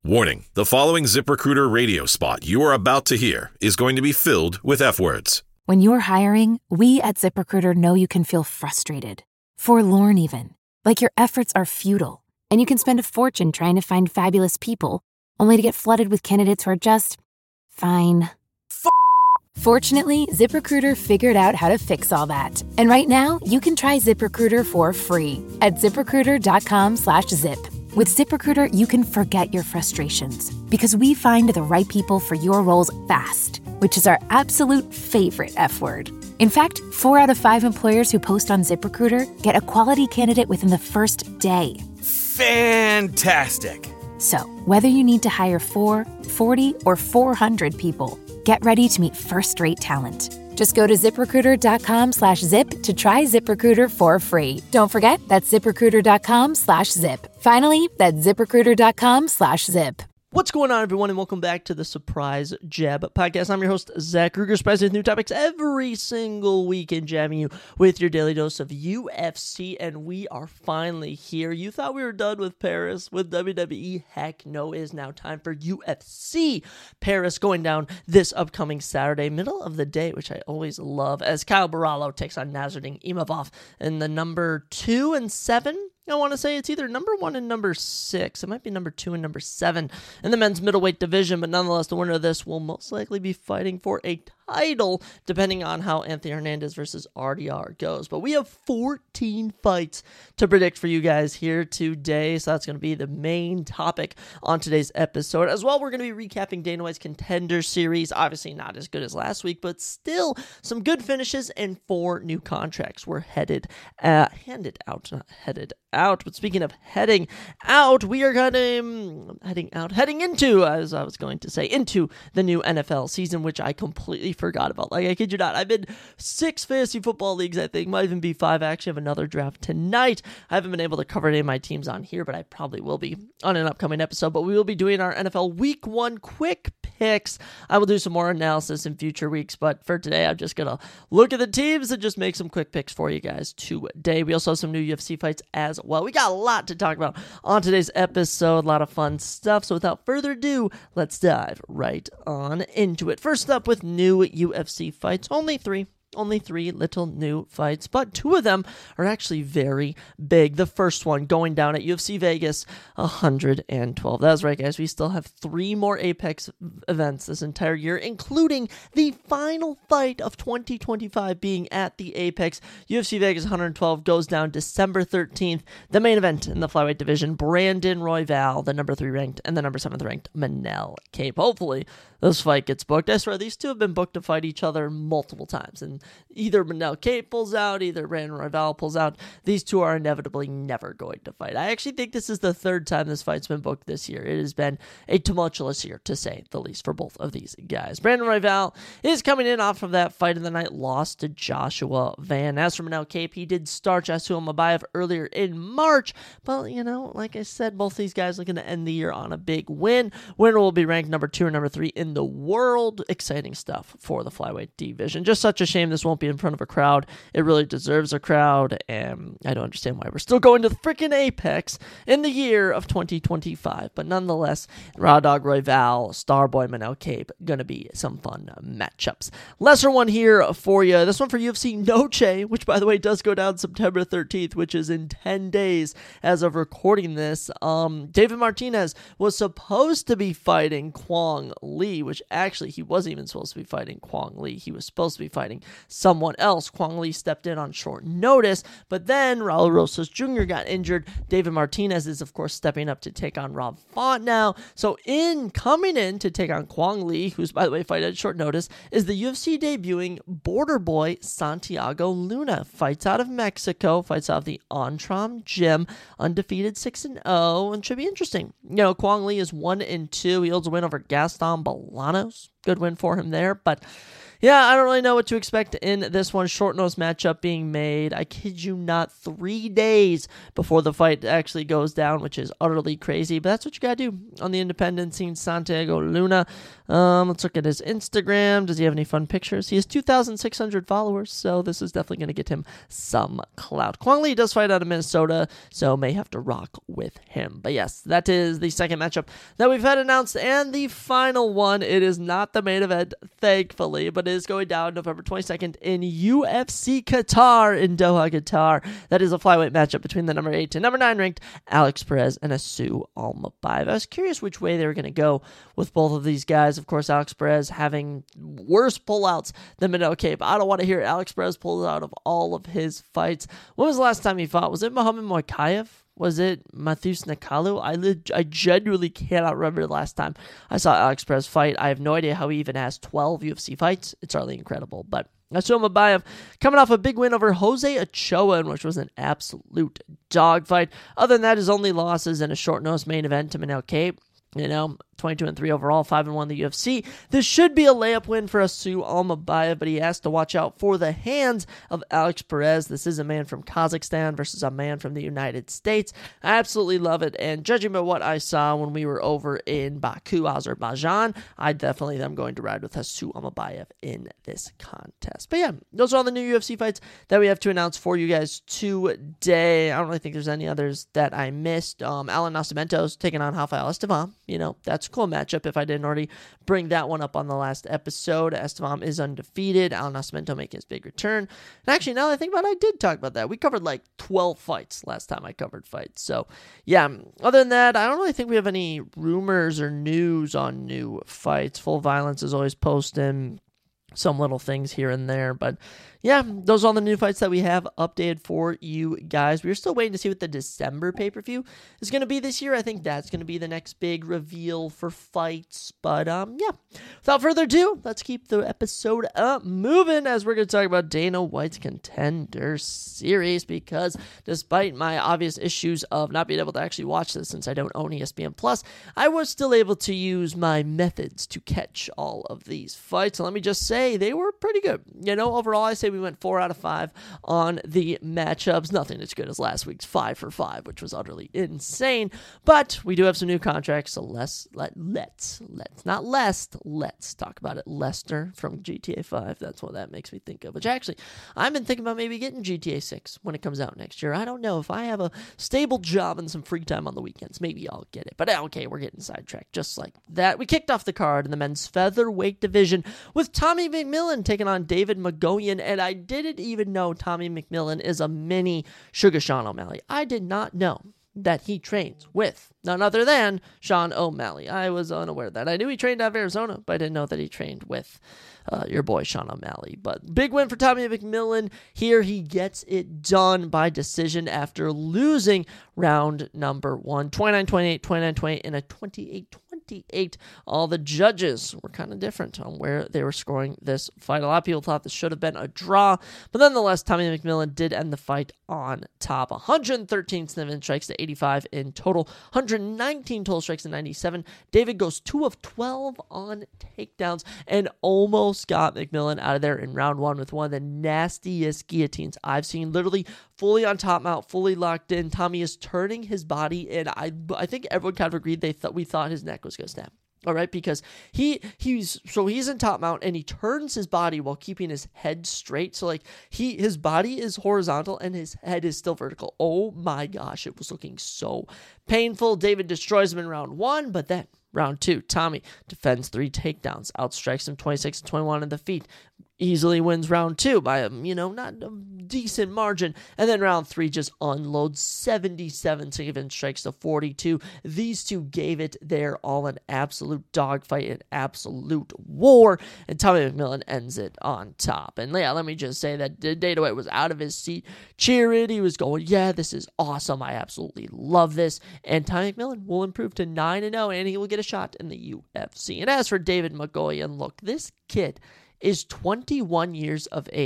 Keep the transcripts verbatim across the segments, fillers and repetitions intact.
Warning, the following ZipRecruiter radio spot you are about to hear is going to be filled with F-words. When you're hiring, we at ZipRecruiter know you can feel frustrated, forlorn even, like your efforts are futile, and you can spend a fortune trying to find fabulous people, only to get flooded with candidates who are just fine. F- Fortunately, ZipRecruiter figured out how to fix all that. And right now, you can try ZipRecruiter for free at ZipRecruiter.com slash zip. With ZipRecruiter, you can forget your frustrations because we find the right people for your roles fast, which is our absolute favorite F word. In fact, four out of five employers who post on ZipRecruiter get a quality candidate within the first day. Fantastic. So, whether you need to hire four, forty, or four hundred people, get ready to meet first-rate talent. Just go to ZipRecruiter.com slash zip to try ZipRecruiter for free. Don't forget, that's ZipRecruiter.com slash zip. Finally, that's ZipRecruiter.com slash zip. What's going on, everyone, and welcome back to the Surprise Jab podcast. I'm your host, Zach Kruger, surprised with new topics every single week and jabbing you with your daily dose of U F C, and we are finally here. You thought we were done with Paris, with W W E? Heck no, it is now time for U F C Paris going down this upcoming Saturday, middle of the day, which I always love, as Kyle Barallo takes on Nasruddin Imavov in the number two and seven. I want to say it's either number one and number six. It might be number two and number seven in the men's middleweight division, but nonetheless, the winner of this will most likely be fighting for a title, depending on how Anthony Hernandez versus R D R goes. But we have fourteen fights to predict for you guys here today, so that's going to be the main topic on today's episode. As well, we're going to be recapping Dana White's Contender Series. Obviously not as good as last week, but still some good finishes and four new contracts were headed, uh, handed out, not headed out. But speaking of heading out, we are kind of um, heading out, heading into, as I was going to say, into the new N F L season, which I completely forgot about. Like, I kid you not, I'm in six fantasy football leagues, I think, might even be five. I actually have another draft tonight. I haven't been able to cover any of my teams on here, but I probably will be on an upcoming episode. But we will be doing our N F L Week One quick picks. I will do some more analysis in future weeks, but for today, I'm just gonna look at the teams and just make some quick picks for you guys today. We also have some new U F C fights as well. We got a lot to talk about on today's episode, a lot of fun stuff. So without further ado, let's dive right on into it. First up with new U F C fights, only three. Only three little new fights, but two of them are actually very big. The first one going down at U F C Vegas one hundred twelve. That's right, guys. We still have three more Apex events this entire year, including the final fight of twenty twenty-five being at the Apex. U F C Vegas one hundred twelve goes down December thirteenth. The main event in the flyweight division, Brandon Royval, the number three ranked, and the number seventh ranked Manel Kape. Hopefully, this fight gets booked. I swear, these two have been booked to fight each other multiple times, and either Manel Kape pulls out, either Brandon Royval pulls out. These two are inevitably never going to fight. I actually think this is the third time this fight's been booked this year. It has been a tumultuous year, to say the least, for both of these guys. Brandon Royval is coming in off of that fight of the night loss to Joshua Van. As for Manel Kape, he did start Joshua Mabayev earlier in March, but, you know, like I said, both these guys looking to end the year on a big win. Winner will be ranked number two or number three in the world. Exciting stuff for the flyweight division. Just such a shame this won't be in front of a crowd. It really deserves a crowd, and I don't understand why we're still going to the freaking Apex in the year of twenty twenty-five. But nonetheless, Raw Dog Royval, Starboy Manel Kape, gonna be some fun matchups. Lesser one here for you. This one for U F C Noche, which by the way does go down September thirteenth, which is in ten days as of recording this. Um, David Martinez was supposed to be fighting Kwong Lee, which actually he wasn't even supposed to be fighting Kwong Lee. He was supposed to be fighting someone else. Kwong Lee stepped in on short notice, but then Raul Rosas Junior got injured. David Martinez is, of course, stepping up to take on Rob Font now. So in coming in to take on Kwong Lee, who's, by the way, fighting at short notice, is the U F C debuting border boy Santiago Luna. Fights out of Mexico, fights out of the Antram Gym, undefeated six and oh, and should be interesting. You know, Kwong Lee is one and two. He holds a win over Gaston Bolanos. Good win for him there, but yeah, I don't really know what to expect in this one. Short notice matchup being made. I kid you not, three days before the fight actually goes down, which is utterly crazy. But that's what you gotta do on the independent scene. Santiago Luna. Um, let's look at his Instagram. Does he have any fun pictures? He has two thousand six hundred followers, so this is definitely going to get him some clout. Kwang Lee does fight out of Minnesota, so may have to rock with him. But yes, that is the second matchup that we've had announced, and the final one. It is not the main event, thankfully, but it is going down November twenty-second in U F C Qatar in Doha, Qatar. That is a flyweight matchup between the number eight and number nine ranked Alex Perez and Asu Almabayev. I was curious which way they were going to go with both of these guys. Of course, Alex Perez having worse pullouts than Manel Kape. I don't want to hear Alex Perez pull out of all of his fights. When was the last time he fought? Was it Muhammad Mokaev? Was it Matthews Nakalu? I leg- I genuinely cannot remember the last time I saw Alex Perez fight. I have no idea how he even has twelve U F C fights. It's hardly incredible. But Asu Almabayev coming off a big win over Jose Ochoa, which was an absolute dogfight. Other than that, his only losses in a short notice main event to Manel Kape. You know, twenty-two and three overall, five and one in the U F C. This should be a layup win for Asu Almabayev, but he has to watch out for the hands of Alex Perez. This is a man from Kazakhstan versus a man from the United States. I absolutely love it, and judging by what I saw when we were over in Baku, Azerbaijan, I definitely am going to ride with Asu Almabayev in this contest. But yeah, those are all the new U F C fights that we have to announce for you guys today. I don't really think there's any others that I missed. Um, Alan Nascimento's taking on Rafael Estevam. You know, that's a cool matchup if I didn't already bring that one up on the last episode. Estevam is undefeated. Alan Nascimento making his big return. And actually, now that I think about it, I did talk about that. We covered like twelve fights last time I covered fights. So, yeah, other than that, I don't really think we have any rumors or news on new fights. Full Violence is always posting some little things here and there, but yeah, those are all the new fights that we have updated for you guys. We're still waiting to see what the December pay-per-view is going to be this year. I think that's going to be the next big reveal for fights. But um, yeah, without further ado, let's keep the episode up moving as we're going to talk about Dana White's Contender Series, because despite my obvious issues of not being able to actually watch this since I don't own E S P N Plus, I was still able to use my methods to catch all of these fights. And let me just say, they were pretty good. You know, overall, I say we went four out of five on the matchups. Nothing as good as last week's five for five, which was utterly insane. But we do have some new contracts, so let's let let's let's not less let's talk about it. Lester from G T A five. That's what that makes me think of. Which actually, I've been thinking about maybe getting G T A six when it comes out next year. I don't know if I have a stable job and some free time on the weekends. Maybe I'll get it. But okay, we're getting sidetracked just like that. We kicked off the card in the men's featherweight division with Tommy McMillan taking on David Magoyan, and I didn't even know Tommy McMillan is a mini Sugar Sean O'Malley. I did not know that he trains with none other than Sean O'Malley. I was unaware of that. I knew he trained out of Arizona, but I didn't know that he trained with uh, your boy Sean O'Malley. But big win for Tommy McMillan. Here he gets it done by decision after losing round number one. twenty-nine twenty-eight, twenty-nine twenty-eight, and a twenty-eight twenty-eight. All the judges were kind of different on where they were scoring this fight. A lot of people thought this should have been a draw, but nonetheless, Tommy McMillan did end the fight on top. one hundred thirteen sniffing strikes to eighty-five in total, one hundred nineteen total strikes to ninety-seven. David goes two of twelve on takedowns and almost got McMillan out of there in round one with one of the nastiest guillotines I've seen. Literally fully on top mount, fully locked in. Tommy is turning his body, and I I think everyone kind of agreed they thought we thought his neck was going to snap. All right, because he he's so he's in top mount and he turns his body while keeping his head straight. So like he his body is horizontal and his head is still vertical. Oh my gosh, it was looking so painful. David destroys him in round one, but then round two, Tommy defends three takedowns, outstrikes him twenty-six to twenty-one in the feet. Easily wins round two by a, you know, not a decent margin. And then round three just unloads seventy-seven sniffing strikes to forty-two. These two gave it their all, an absolute dogfight, an absolute war. And Tommy McMillan ends it on top. And yeah, let me just say that Dana White was out of his seat cheering. He was going, yeah, this is awesome. I absolutely love this. And Tommy McMillan will improve to nine and oh, and he will get a shot in the U F C. And as for David Magoyan, look, this kid is twenty-one years of age.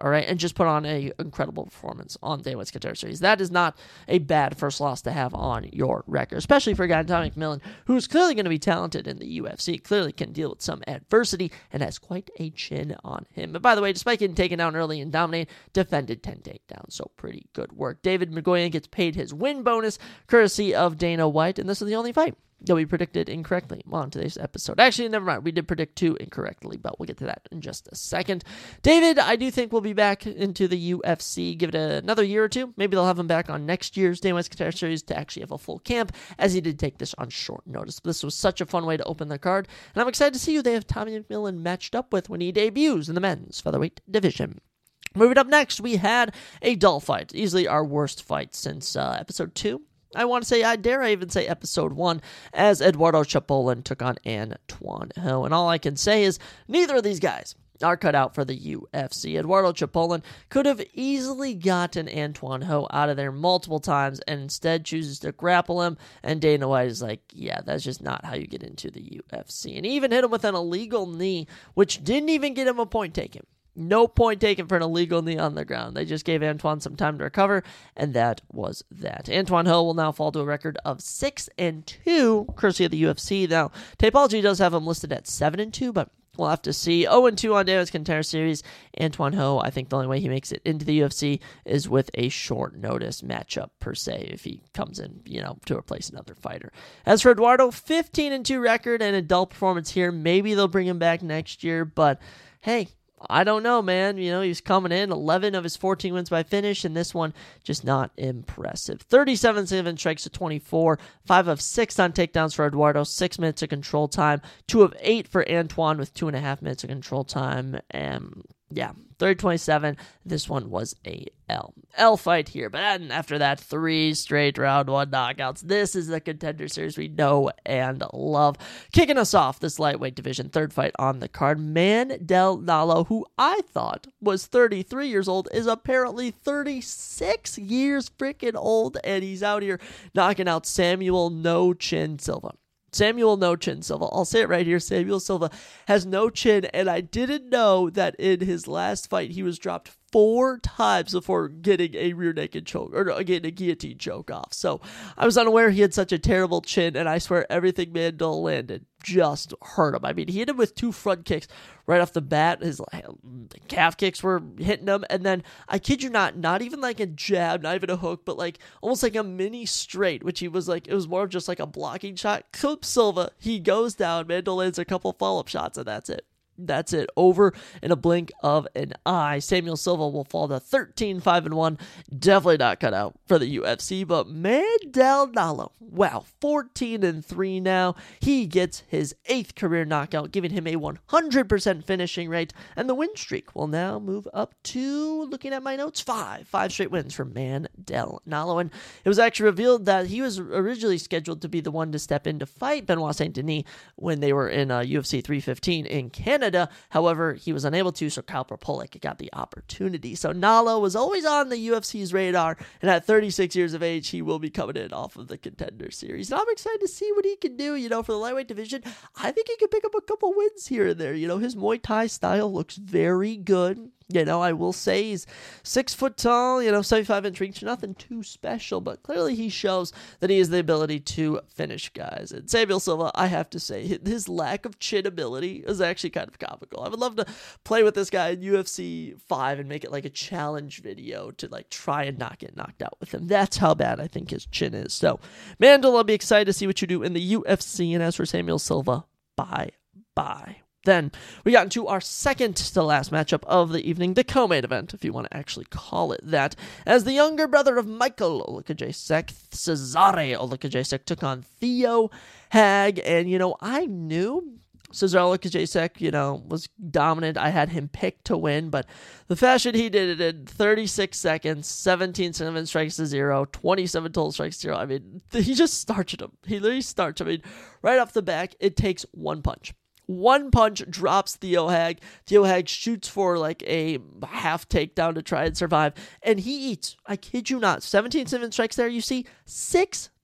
all right, and just put on a incredible performance on Dana White's Contender Series. That is not a bad first loss to have on your record, especially for a guy, Tommy McMillan, who's clearly going to be talented in the U F C, clearly can deal with some adversity, and has quite a chin on him. But by the way, despite getting taken down early and dominating, defended ten takedowns, so pretty good work. David Migoyan gets paid his win bonus, courtesy of Dana White, and this is the only fight that we predicted incorrectly on today's episode. Actually, never mind. We did predict two incorrectly, but we'll get to that in just a second. David, I do think we'll be back into the U F C. Give it another year or two. Maybe they'll have him back on next year's Dana White's Contender Series to actually have a full camp, as he did take this on short notice. But this was such a fun way to open the card, and I'm excited to see who they have Tommy McMillan matched up with when he debuts in the men's featherweight division. Moving up next, we had a dull fight. Easily our worst fight since uh, episode two. I want to say, I dare I even say episode one, as Eduardo Chapolin took on Antoine Ho. And all I can say is, neither of these guys are cut out for the U F C. Eduardo Chapolin could have easily gotten Antoine Ho out of there multiple times, and instead chooses to grapple him, and Dana White is like, yeah, that's just not how you get into the U F C. And he even hit him with an illegal knee, which didn't even get him a point taken. No point taken for an illegal knee on the ground. They just gave Antoine some time to recover, and that was that. Antoine Ho will now fall to a record of six and two, courtesy of the U F C. Now, Tapology does have him listed at seven and two, but we'll have to see. oh and two on Dana White's Contender Series. Antoine Ho, I think the only way he makes it into the U F C is with a short notice matchup, per se, if he comes in, you know, to replace another fighter. As for Eduardo, fifteen and two record and a dull performance here. Maybe they'll bring him back next year, but hey, I don't know, man. You know, he's coming in eleven of his fourteen wins by finish, and this one just not impressive. thirty-seven seven strikes to twenty-four, five of six on takedowns for Eduardo, six minutes of control time, two of eight for Antoine with two and a half minutes of control time, and yeah, thirty twenty-seven. This one was a L. L fight here, but then after that, three straight round one knockouts. This is the Contender Series we know and love. Kicking us off this lightweight division, third fight on the card, Mandel Nalo, who I thought was thirty-three years old, is apparently thirty-six years freaking old, and he's out here knocking out Samuel No Chin Silva. Samuel No Chin Silva. I'll say it right here. Samuel Silva has no chin, and I didn't know that in his last fight he was dropped four times before getting a rear naked choke, or no, getting a guillotine choke off. So I was unaware he had such a terrible chin, and I swear everything Mandel landed just hurt him. I mean, he hit him with two front kicks right off the bat. His calf kicks were hitting him, and then, I kid you not, not even like a jab, not even a hook, but like almost like a mini straight, which he was like, it was more of just like a blocking shot. Clip Silva, he goes down, Mandel lands a couple follow-up shots, and that's it. That's it. Over in a blink of an eye. Samuel Silva will fall to thirteen five and one. Definitely not cut out for the U F C, but Mandel Nalo, wow, fourteen and three now. He gets his eighth career knockout, giving him a one hundred percent finishing rate, and the win streak will now move up to, looking at my notes, five. Five straight wins for Mandel Nalo, and it was actually revealed that he was originally scheduled to be the one to step in to fight Benoit Saint Denis when they were in uh, U F C three fifteen in Canada. However, he was unable to, so Kyle Propolic got the opportunity. So Nalo was always on the U F C's radar, and at thirty-six years of age, he will be coming in off of the Contender Series. And I'm excited to see what he can do, you know, for the lightweight division. I think he can pick up a couple wins here and there. You know, his Muay Thai style looks very good. You know, I will say he's six foot tall, you know, seventy-five inch reach, nothing too special, but clearly he shows that he has the ability to finish guys. And Samuel Silva, I have to say, his lack of chin ability is actually kind of comical. I would love to play with this guy in U F C five and make it like a challenge video to like try and not get knocked out with him. That's how bad I think his chin is. So, Mandel, I'll be excited to see what you do in the U F C. And as for Samuel Silva, bye bye. Then we got into our second to last matchup of the evening, the co-main event, if you want to actually call it that, as the younger brother of Michael Olakajasek, Cesare Olakajasek, took on Theo Hag. And, you know, I knew Cesare Olakajasek, you know, was dominant. I had him picked to win, but the fashion he did it in thirty-six seconds, seventeen seven strikes to zero, twenty-seven total strikes to zero. I mean, he just starched him. He literally starched him. I mean, right off the back, it takes one punch. One punch drops Theo Hag. Theo Hag shoots for like a half takedown to try and survive, and he eats, I kid you not, seventeen seven strikes there. You see six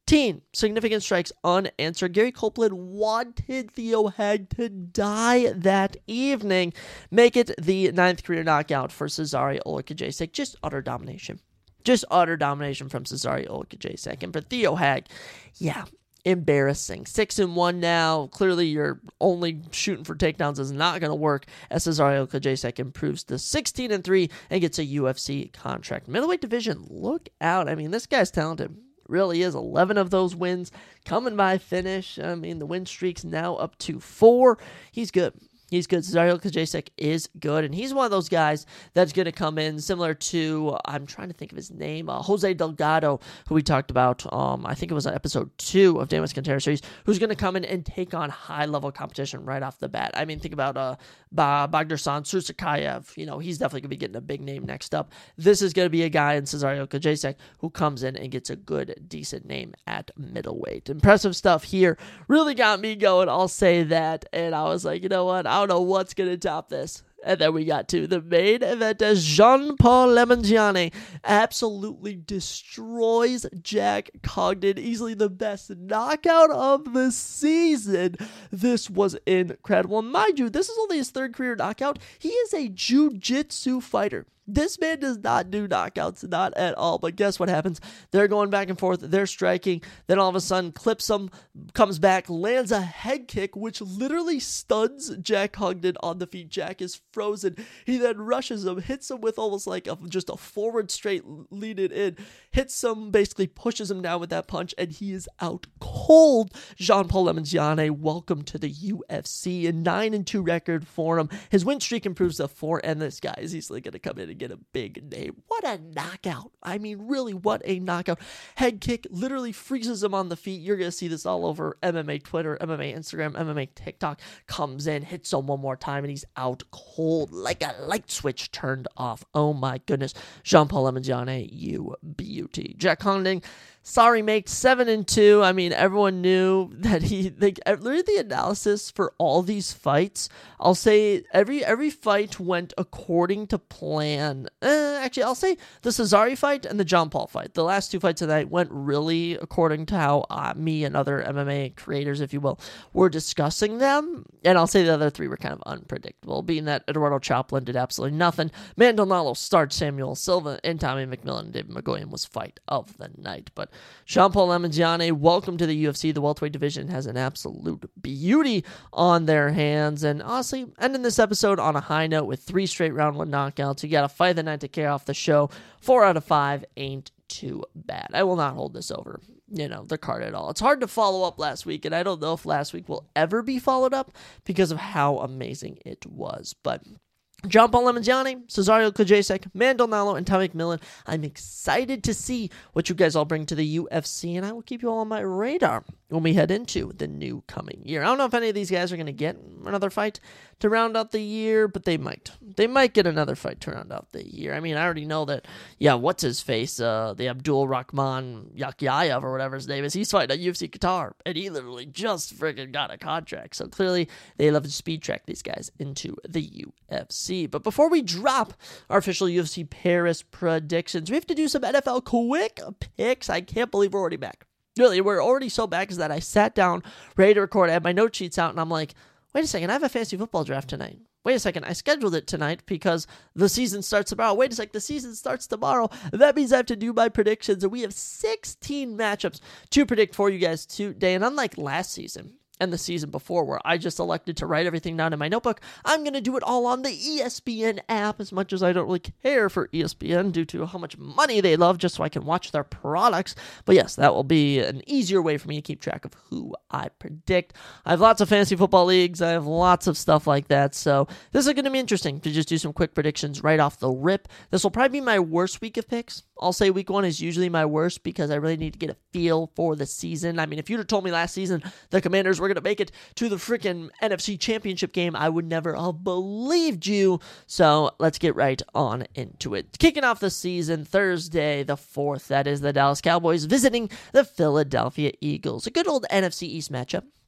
thirteen significant strikes unanswered. Gary Copeland wanted Theo Hag to die that evening. Make it the ninth career knockout for Cezary Olakajasek. Just utter domination. Just utter domination from Cezary Olakajasek. And for Theo Hag, yeah, embarrassing. Six and one now. Clearly, you're only shooting for takedowns is not going to work as Cezary Olakajasek improves to sixteen and three and gets a U F C contract. Middleweight division, look out. I mean, this guy's talented. Really is. eleven of those wins coming by finish. I mean, the win streak's now up to four. He's good. He's good. Cezary Olakajasek is good, and he's one of those guys that's going to come in similar to, I'm trying to think of his name, uh, Jose Delgado, who we talked about, um, I think it was on episode two of Damas Cantera series, who's going to come in and take on high-level competition right off the bat. I mean, think about uh, ba- Bagdarsan Sursakayev. You know, he's definitely going to be getting a big name next up. This is going to be a guy in Cezary Olakajasek who comes in and gets a good, decent name at middleweight. Impressive stuff here. Really got me going, I'll say that, and I was like, you know what, I don't know what's going to top this. And then we got to the main event as Jean-Paul Lemongiane absolutely destroys Jack Cogdon. Easily the best knockout of the season. This was incredible. And mind you, this is only his third career knockout. He is a jiu-jitsu fighter. This man does not do knockouts, not at all. But guess what happens? They're going back and forth. They're striking. Then all of a sudden, clips him, comes back, lands a head kick, which literally stuns Jack Cogdon on the feet. Jack is frozen. He then rushes him, hits him with almost like a, just a forward straight lead it in, hits him, basically pushes him down with that punch, and he is out cold. Jean-Paul Lemongiane, welcome to the U F C. A nine and two record for him. His win streak improves to four, and this guy is easily going to come in and get a big name. What a knockout. I mean, really, what a knockout. Head kick literally freezes him on the feet. You're going to see this all over M M A Twitter, M M A Instagram, M M A TikTok. Comes in, hits him one more time, and he's out cold like a light switch turned off. Oh my goodness. Jean-Paul Lemongiane, you beauty. Jack Cogdon, sorry, mate, seven and two. I mean, everyone knew that he. They read the analysis for all these fights. I'll say every every fight went according to plan. Uh, actually, I'll say the Cezary fight and the John Paul fight. The last two fights tonight went really according to how uh, me and other M M A creators, if you will, were discussing them. And I'll say the other three were kind of unpredictable, being that Eduardo Choplin did absolutely nothing. Maldonado starred Samuel Silva, and Tommy McMillan and David McGoyan was fight of the night. But Jean-Paul Lemongiane, welcome to the U F C. The welterweight division has an absolute beauty on their hands. And honestly, ending this episode on a high note with three straight round one knockouts. You got a fight of the night to carry off the show. Four out of five ain't too bad. I will not hold this over, you know, the card at all. It's hard to follow up last week, and I don't know if last week will ever be followed up because of how amazing it was. But Jean-Paul Lemongiane, Cezary Olakajasek, Maldonado, and Tommy McMillan. I'm excited to see what you guys all bring to the U F C, and I will keep you all on my radar when we head into the new coming year. I don't know if any of these guys are going to get another fight to round out the year, but they might. They might get another fight to round out the year. I mean, I already know that, yeah, what's his face? Uh, the Abdul Rahman Yakhyayev or whatever his name is. He's fighting at U F C Qatar, and he literally just freaking got a contract. So clearly, they love to speed track these guys into the U F C. But before we drop our official U F C Paris predictions, we have to do some N F L quick picks. I can't believe we're already back. Really, we're already so back is that I sat down, ready to record. I had my note sheets out, and I'm like, wait a second, I have a fantasy football draft tonight. Wait a second, I scheduled it tonight because the season starts tomorrow. Wait a second, the season starts tomorrow. That means I have to do my predictions, and we have sixteen matchups to predict for you guys today. And unlike last season and the season before, where I just elected to write everything down in my notebook, I'm going to do it all on the E S P N app, as much as I don't really care for E S P N due to how much money they love, just so I can watch their products. But yes, that will be an easier way for me to keep track of who I predict. I have lots of fantasy football leagues. I have lots of stuff like that. So this is going to be interesting to just do some quick predictions right off the rip. This will probably be my worst week of picks. I'll say week one is usually my worst because I really need to get a feel for the season. I mean, if you'd have told me last season the Commanders were going to make it to the freaking N F C Championship game, I would never have believed you. So let's get right on into it. Kicking off the season Thursday the fourth, that is the Dallas Cowboys visiting the Philadelphia Eagles. A good old N F C East matchup.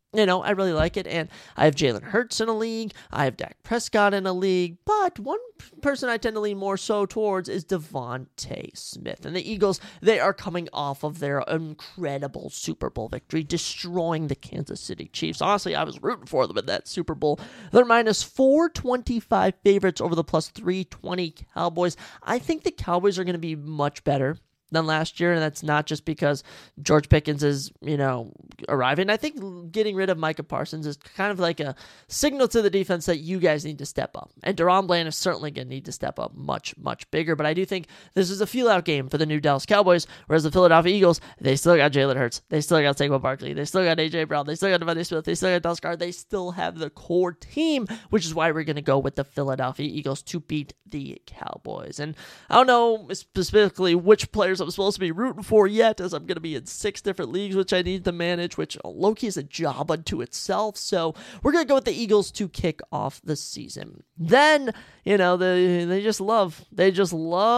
You know, I really like it, and I have Jalen Hurts in a league, I have Dak Prescott in a league, but one person I tend to lean more so towards is Devontae Smith. And the Eagles, they are coming off of their incredible Super Bowl victory, destroying the Kansas City Chiefs. Honestly, I was rooting for them in that Super Bowl. They're minus four twenty-five favorites over the plus three twenty Cowboys. I think the Cowboys are going to be much better than last year, and that's not just because George Pickens is, you know, arriving. I think getting rid of Micah Parsons is kind of like a signal to the defense that you guys need to step up. And Deron Bland is certainly going to need to step up much, much bigger. But I do think this is a feel-out game for the new Dallas Cowboys, whereas the Philadelphia Eagles, they still got Jalen Hurts. They still got Saquon Barkley. They still got A J Brown. They still got Devontae Smith. They still got Dallas Carr. They still have the core team, which is why we're going to go with the Philadelphia Eagles to beat the Cowboys. And I don't know specifically which players I'm supposed to be rooting for yet, as I'm going to be in six different leagues, which I need to manage, which Loki is a job unto itself. So we're going to go with the Eagles to kick off the season. Then, you know, they, they just love, they just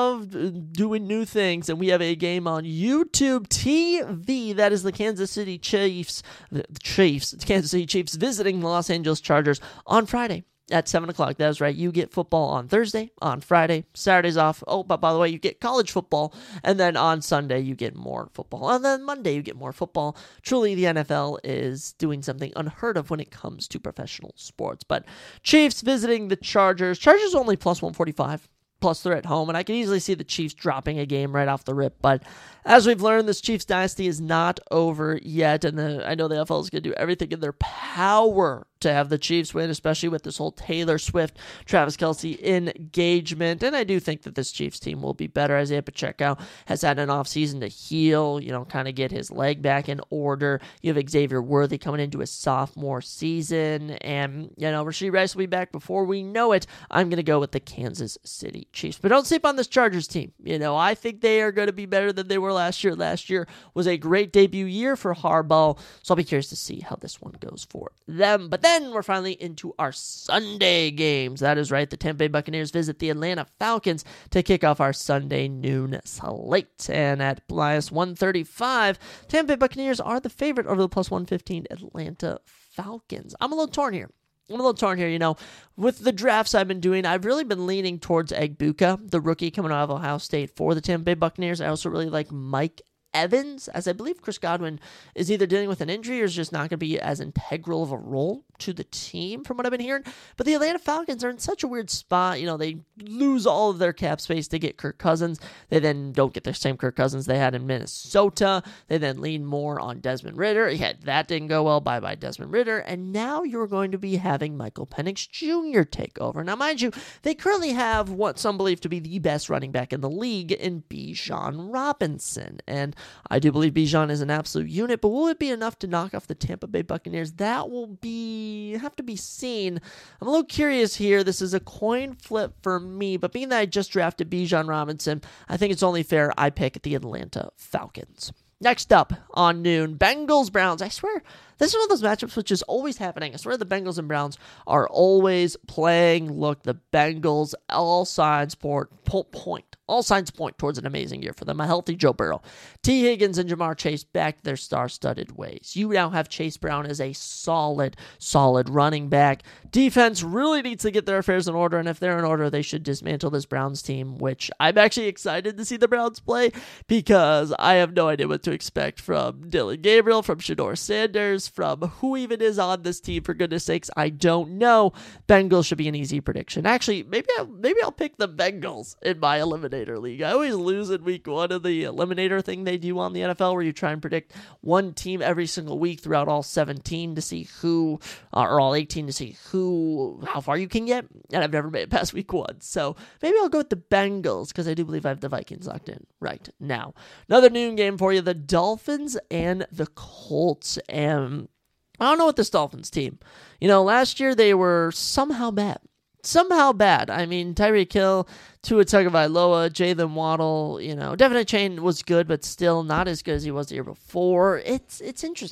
love doing new things. And we have a game on YouTube T V. That is the Kansas City Chiefs, the Chiefs, Kansas City Chiefs visiting the Los Angeles Chargers on Friday at seven o'clock. That's right. You get football on Thursday, on Friday, Saturday's off. Oh, but by the way, you get college football. And then on Sunday, you get more football. And then Monday, you get more football. Truly, the N F L is doing something unheard of when it comes to professional sports. But Chiefs visiting the Chargers. Chargers only plus one forty-five. Plus, they're at home, and I can easily see the Chiefs dropping a game right off the rip. But as we've learned, this Chiefs dynasty is not over yet, and the, I know the N F L is going to do everything in their power to have the Chiefs win, especially with this whole Taylor Swift, Travis Kelce engagement. And I do think that this Chiefs team will be better. Isaiah Pacheco has had an offseason to heal, you know, kind of get his leg back in order. You have Xavier Worthy coming into his sophomore season, and, you know, Rashee Rice will be back before we know it. I'm going to go with the Kansas City Chiefs. But don't sleep on this Chargers team. You know, I think they are going to be better than they were last year. Last year was a great debut year for Harbaugh, so I'll be curious to see how this one goes for them. But then we're finally into our Sunday games. That is right. The Tampa Bay Buccaneers visit the Atlanta Falcons to kick off our Sunday noon slate. And at plus one thirty-five, Tampa Bay Buccaneers are the favorite over the plus one fifteen Atlanta Falcons. I'm a little torn here. I'm a little torn here, you know. With the drafts I've been doing, I've really been leaning towards Egbuka, the rookie coming out of Ohio State for the Tampa Bay Buccaneers. I also really like Mike Evans, as I believe Chris Godwin is either dealing with an injury or is just not going to be as integral of a role to the team from what I've been hearing. But the Atlanta Falcons are in such a weird spot. You know, they lose all of their cap space to get Kirk Cousins. They then don't get the same Kirk Cousins they had in Minnesota. They then lean more on Desmond Ridder. Yeah, that didn't go well. Bye-bye Desmond Ridder. And now you're going to be having Michael Penix Junior take over. Now, mind you, they currently have what some believe to be the best running back in the league in Bijan Robinson. And I do believe Bijan is an absolute unit, but will it be enough to knock off the Tampa Bay Buccaneers? That will be have to be seen. I'm a little curious here. This is a coin flip for me, but being that I just drafted Bijan Robinson, I think it's only fair I pick the Atlanta Falcons. Next up on noon, Bengals-Browns. I swear, this is one of those matchups which is always happening. I swear the Bengals and Browns are always playing. Look, the Bengals, all signs point, point. All signs point towards an amazing year for them. A healthy Joe Burrow. T. Higgins and Jamar Chase back to their star-studded ways. You now have Chase Brown as a solid, solid running back. Defense really needs to get their affairs in order, and if they're in order, they should dismantle this Browns team, which I'm actually excited to see the Browns play because I have no idea what to expect from Dylan Gabriel, from Shedeur Sanders, from who even is on this team, for goodness sakes. I don't know. Bengals should be an easy prediction. Actually, maybe I'll, maybe I'll pick the Bengals in my eliminator league. I always lose in week one of the eliminator thing they do on the N F L, where you try and predict one team every single week throughout all seventeen to see who, uh, or all eighteen to see who, how far you can get. And I've never made it past week one. So maybe I'll go with the Bengals because I do believe I have the Vikings locked in right now. Another noon game for you, the Dolphins and the Colts. And I don't know what this Dolphins team, you know, last year they were somehow bad. Somehow bad. I mean, Tyreek Hill, Tua Tagovailoa, Jalen Waddle, you know, Devin Achane was good, but still not as good as he was the year before. It's it's interesting.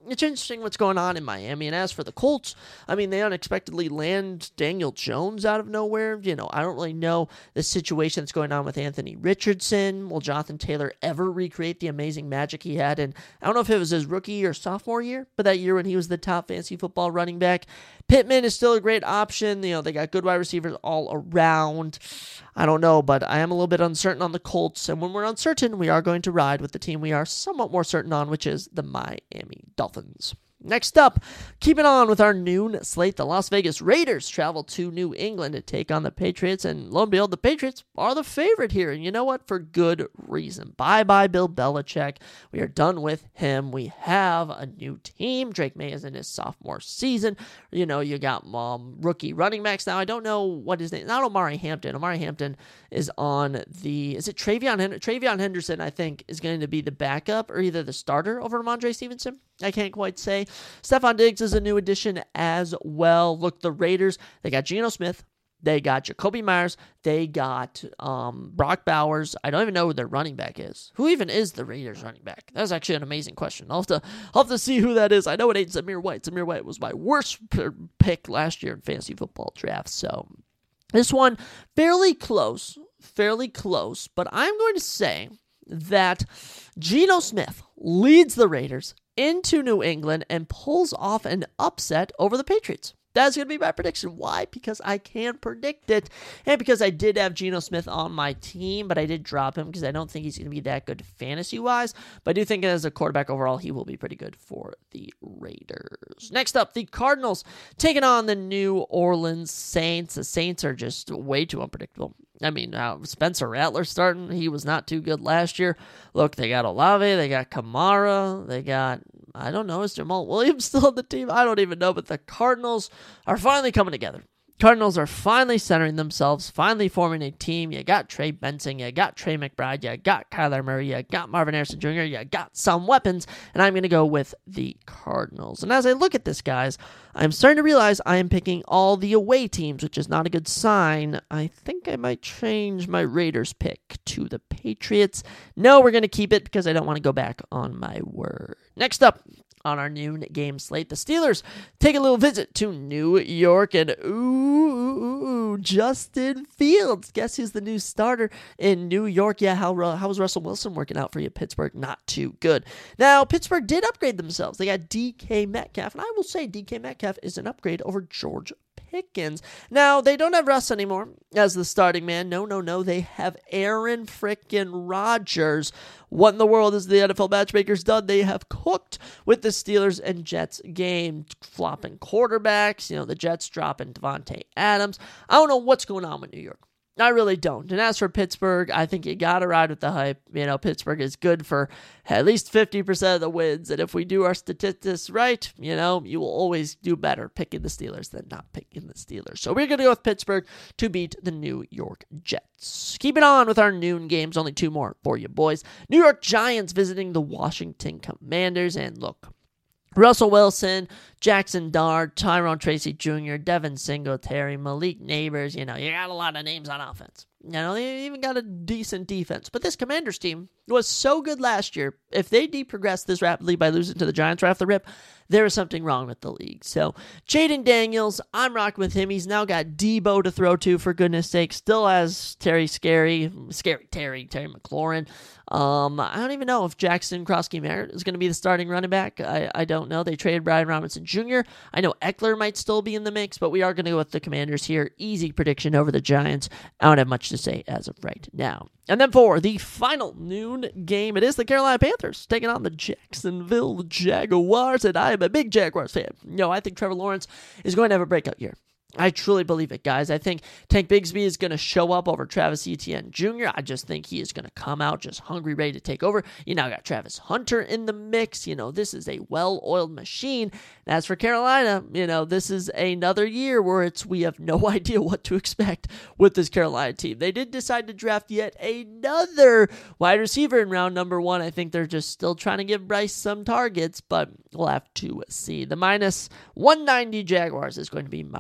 it's interesting what's going on in Miami. And as for the Colts, I mean, they unexpectedly land Daniel Jones out of nowhere. You know, I don't really know the situation that's going on with Anthony Richardson. Will Jonathan Taylor ever recreate the amazing magic he had in, I don't know if it was his rookie or sophomore year, but that year when he was the top fantasy football running back? Pittman is still a great option. You know, they got good wide receivers all around. I don't know, but I am a little bit uncertain on the Colts. And when we're uncertain, we are going to ride with the team we are somewhat more certain on, which is the Miami Dolphins. Next up, keeping on with our noon slate, the Las Vegas Raiders travel to New England to take on the Patriots, and lo and behold, the Patriots are the favorite here, and you know what? For good reason. Bye-bye, Bill Belichick. We are done with him. We have a new team. Drake May is in his sophomore season. You know, you got um, rookie running backs now. I don't know what his name is. Not Omari Hampton. Omari Hampton is on the, is it Travion Henderson? Travion Henderson, I think, is going to be the backup or either the starter over Ramondre Stevenson. I can't quite say. Stephon Diggs is a new addition as well. Look, the Raiders, they got Geno Smith. They got Jacoby Myers. They got um, Brock Bowers. I don't even know who their running back is. Who even is the Raiders running back? That's actually an amazing question. I'll have to, I'll have to see who that is. I know it ain't Zamir White. Zamir White was my worst p- pick last year in fantasy football drafts. So this one, fairly close. Fairly close. But I'm going to say that Geno Smith leads the Raiders into New England and pulls off an upset over the Patriots. That's going to be my prediction. Why? Because I can predict it, and because I did have Geno Smith on my team, but I did drop him because I don't think he's going to be that good fantasy-wise, but I do think as a quarterback overall, he will be pretty good for the Raiders. Next up, the Cardinals taking on the New Orleans Saints. The Saints are just way too unpredictable. I mean, uh, Spencer Rattler starting, he was not too good last year. Look, they got Olave, they got Kamara, they got, I don't know, is Jamal Williams still on the team? I don't even know, but the Cardinals are finally coming together. Cardinals are finally centering themselves, finally forming a team. You got Trey Benson, you got Trey McBride, you got Kyler Murray, you got Marvin Harrison Junior, you got some weapons, and I'm going to go with the Cardinals. And as I look at this, guys, I'm starting to realize I am picking all the away teams, which is not a good sign. I think I might change my Raiders pick to the Patriots. No, we're going to keep it because I don't want to go back on my word. Next up, on our noon game slate, the Steelers take a little visit to New York, and ooh, ooh, ooh, Justin Fields. Guess who's the new starter in New York? Yeah, how how's Russell Wilson working out for you, Pittsburgh? Not too good. Now, Pittsburgh did upgrade themselves. They got D K Metcalf, and I will say D K Metcalf is an upgrade over George Pickens. Now, they don't have Russ anymore as the starting man. No, no, no. They have Aaron frickin' Rodgers. What in the world is the N F L matchmakers done? They have cooked with the Steelers and Jets game, flopping quarterbacks. You know, the Jets dropping Devontae Adams. I don't know what's going on with New York. I really don't. And as for Pittsburgh, I think you got to ride with the hype. You know, Pittsburgh is good for at least fifty percent of the wins. And if we do our statistics right, you know, you will always do better picking the Steelers than not picking the Steelers. So we're going to go with Pittsburgh to beat the New York Jets. Keep it on with our noon games. Only two more for you boys. New York Giants visiting the Washington Commanders. And look, Russell Wilson, Jackson Dart, Tyrone Tracy Junior, Devin Singletary, Malik Neighbors. You know, you got a lot of names on offense. You know, they even got a decent defense. But this Commanders team was so good last year. If they deprogress this rapidly by losing to the Giants right off the rip, there is something wrong with the league. So, Jaden Daniels, I'm rocking with him. He's now got Debo to throw to, for goodness sake. Still has Terry Scary, Scary Terry, Terry McLaurin. Um, I don't even know if Jackson Krosky-Merritt is going to be the starting running back. I, I don't know. They traded Brian Robinson Junior I know Eckler might still be in the mix, but we are going to go with the Commanders here. Easy prediction over the Giants. I don't have much to say as of right now. And then for the final noon game, it is the Carolina Panthers taking on the Jacksonville Jaguars, and I am a big Jaguars fan. You know, I think Trevor Lawrence is going to have a breakout year. I truly believe it, guys. I think Tank Bigsby is going to show up over Travis Etienne Junior I just think he is going to come out just hungry, ready to take over. You now got Travis Hunter in the mix. You know, this is a well-oiled machine. And as for Carolina, you know, this is another year where it's we have no idea what to expect with this Carolina team. They did decide to draft yet another wide receiver in round number one. I think they're just still trying to give Bryce some targets, but we'll have to see. The minus one ninety Jaguars is going to be my prediction.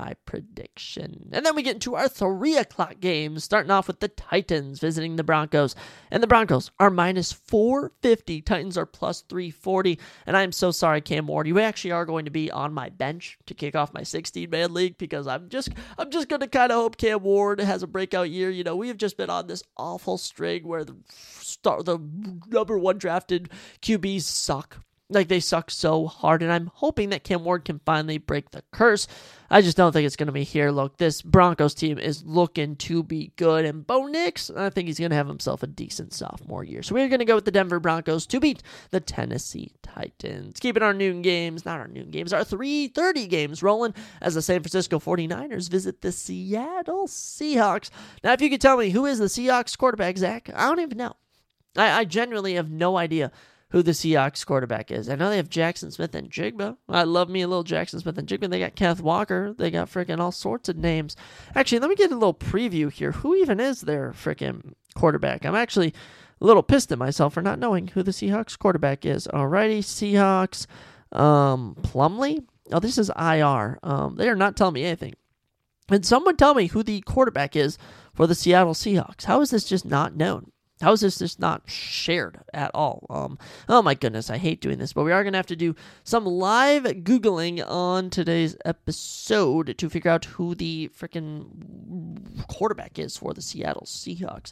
prediction. And then we get into our three o'clock games, starting off with the Titans visiting the Broncos. And the Broncos are minus four fifty. Titans are plus three forty. And I'm so sorry, Cam Ward. You actually are going to be on my bench to kick off my sixteen-man league because I'm just I'm just going to kind of hope Cam Ward has a breakout year. You know, we have just been on this awful string where the, start, the number one drafted Q Bs suck. Like, they suck so hard, and I'm hoping that Cam Ward can finally break the curse. I just don't think it's going to be here. Look, this Broncos team is looking to be good, and Bo Nix, I think he's going to have himself a decent sophomore year. So we're going to go with the Denver Broncos to beat the Tennessee Titans. Keeping our noon games, not our noon games, our three thirty games rolling as the San Francisco forty-niners visit the Seattle Seahawks. Now, if you could tell me who is the Seahawks quarterback, Zach, I don't even know. I, I genuinely have no idea who the Seahawks quarterback is. I know they have Jackson Smith and Jigba. I love me a little Jackson Smith and Jigba. They got Kenneth Walker. They got freaking all sorts of names. Actually, let me get a little preview here. Who even is their freaking quarterback? I'm actually a little pissed at myself for not knowing who the Seahawks quarterback is. Alrighty, Seahawks. Um, Plumlee? Oh, this is I R. Um, they are not telling me anything. And someone tell me who the quarterback is for the Seattle Seahawks. How is this just not known? How is this just not shared at all? Um, oh my goodness, I hate doing this, but we are going to have to do some live Googling on today's episode to figure out who the freaking quarterback is for the Seattle Seahawks.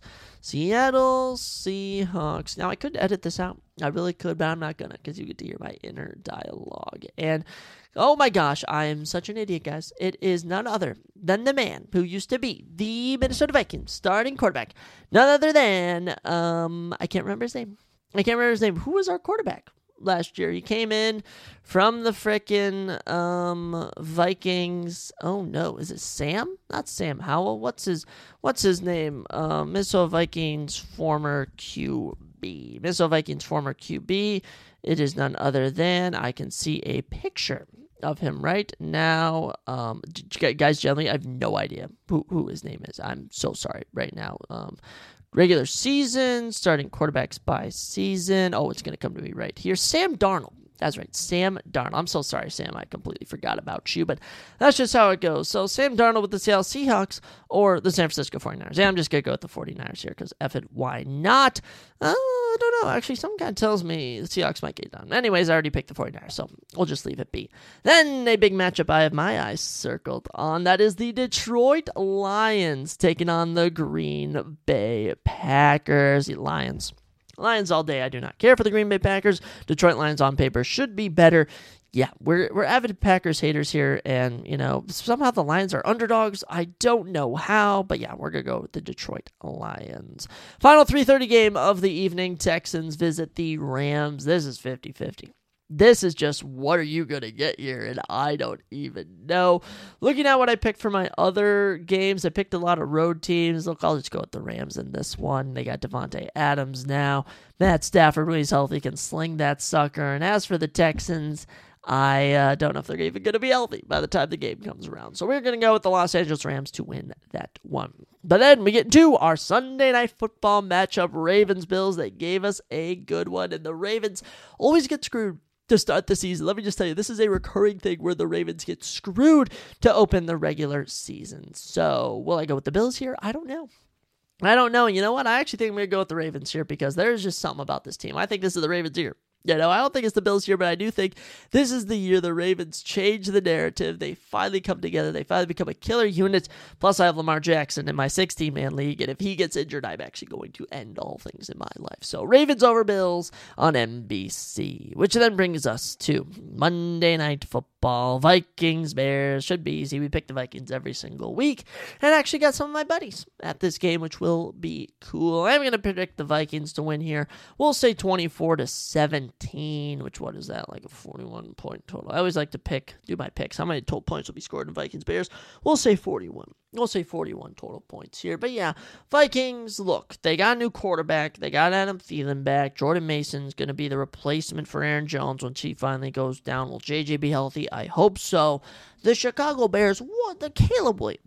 Seattle Seahawks. Now, I could edit this out. I really could, but I'm not going to because you get to hear my inner dialogue. And oh my gosh, I am such an idiot, guys. It is none other than the man who used to be the Minnesota Vikings starting quarterback. None other than, um, I can't remember his name. I can't remember his name. Who was our quarterback last year? He came in from the frickin' um, Vikings. Oh no, is it Sam? Not Sam Howell. What's his, what's his name? Uh, Minnesota Vikings former Q B. Minnesota Vikings former Q B. It is none other than, I can see a picture of him right now. Um, guys, generally, I have no idea who, who his name is. I'm so sorry right now. Um, regular season, starting quarterbacks by season. Oh, it's going to come to me right here. Sam Darnold. That's right, Sam Darnold. I'm so sorry, Sam. I completely forgot about you, but that's just how it goes. So Sam Darnold with the Seattle Seahawks or the San Francisco forty-niners. Yeah, I'm just going to go with the forty-niners here because F it, why not? Uh, I don't know. Actually, some guy tells me the Seahawks might get done. Anyways, I already picked the forty-niners, so we'll just leave it be. Then a big matchup I have my eyes circled on. That is the Detroit Lions taking on the Green Bay Packers. The Lions. Lions all day. I do not care for the Green Bay Packers. Detroit Lions on paper should be better. Yeah, we're we're avid Packers haters here, and, you know, somehow the Lions are underdogs. I don't know how, but yeah, we're going to go with the Detroit Lions. Final three thirty game of the evening, Texans visit the Rams. This is fifty-fifty. This is just, what are you going to get here? And I don't even know. Looking at what I picked for my other games, I picked a lot of road teams. Look, I'll just go with the Rams in this one. They got Devontae Adams now. Matt Stafford, when he's healthy, can sling that sucker. And as for the Texans, I uh, don't know if they're even going to be healthy by the time the game comes around. So we're going to go with the Los Angeles Rams to win that one. But then we get to our Sunday Night Football matchup, Ravens-Bills. They gave us a good one, and the Ravens always get screwed to start the season. Let me just tell you, this is a recurring thing where the Ravens get screwed to open the regular season. So, will I go with the Bills here? I don't know. I don't know. And you know what? I actually think I'm going to go with the Ravens here because there's just something about this team. I think this is the Ravens' year. You know, I don't think it's the Bills here, but I do think this is the year the Ravens change the narrative. They finally come together. They finally become a killer unit. Plus, I have Lamar Jackson in my sixteen-man league, and if he gets injured, I'm actually going to end all things in my life. So, Ravens over Bills on N B C, which then brings us to Monday Night Football. Vikings, Bears, should be easy. We pick the Vikings every single week, and I actually got some of my buddies at this game, which will be cool. I'm going to predict the Vikings to win here. We'll say twenty-four to seventeen. Which, what is that? Like a forty-one point total. I always like to pick, do my picks. How many total points will be scored in Vikings Bears? We'll say forty-one. We'll say forty-one total points here. But yeah, Vikings, look, they got a new quarterback. They got Adam Thielen back. Jordan Mason's going to be the replacement for Aaron Jones when she finally goes down. Will J J be healthy? I hope so. The Chicago Bears, what? The Caleb Williams.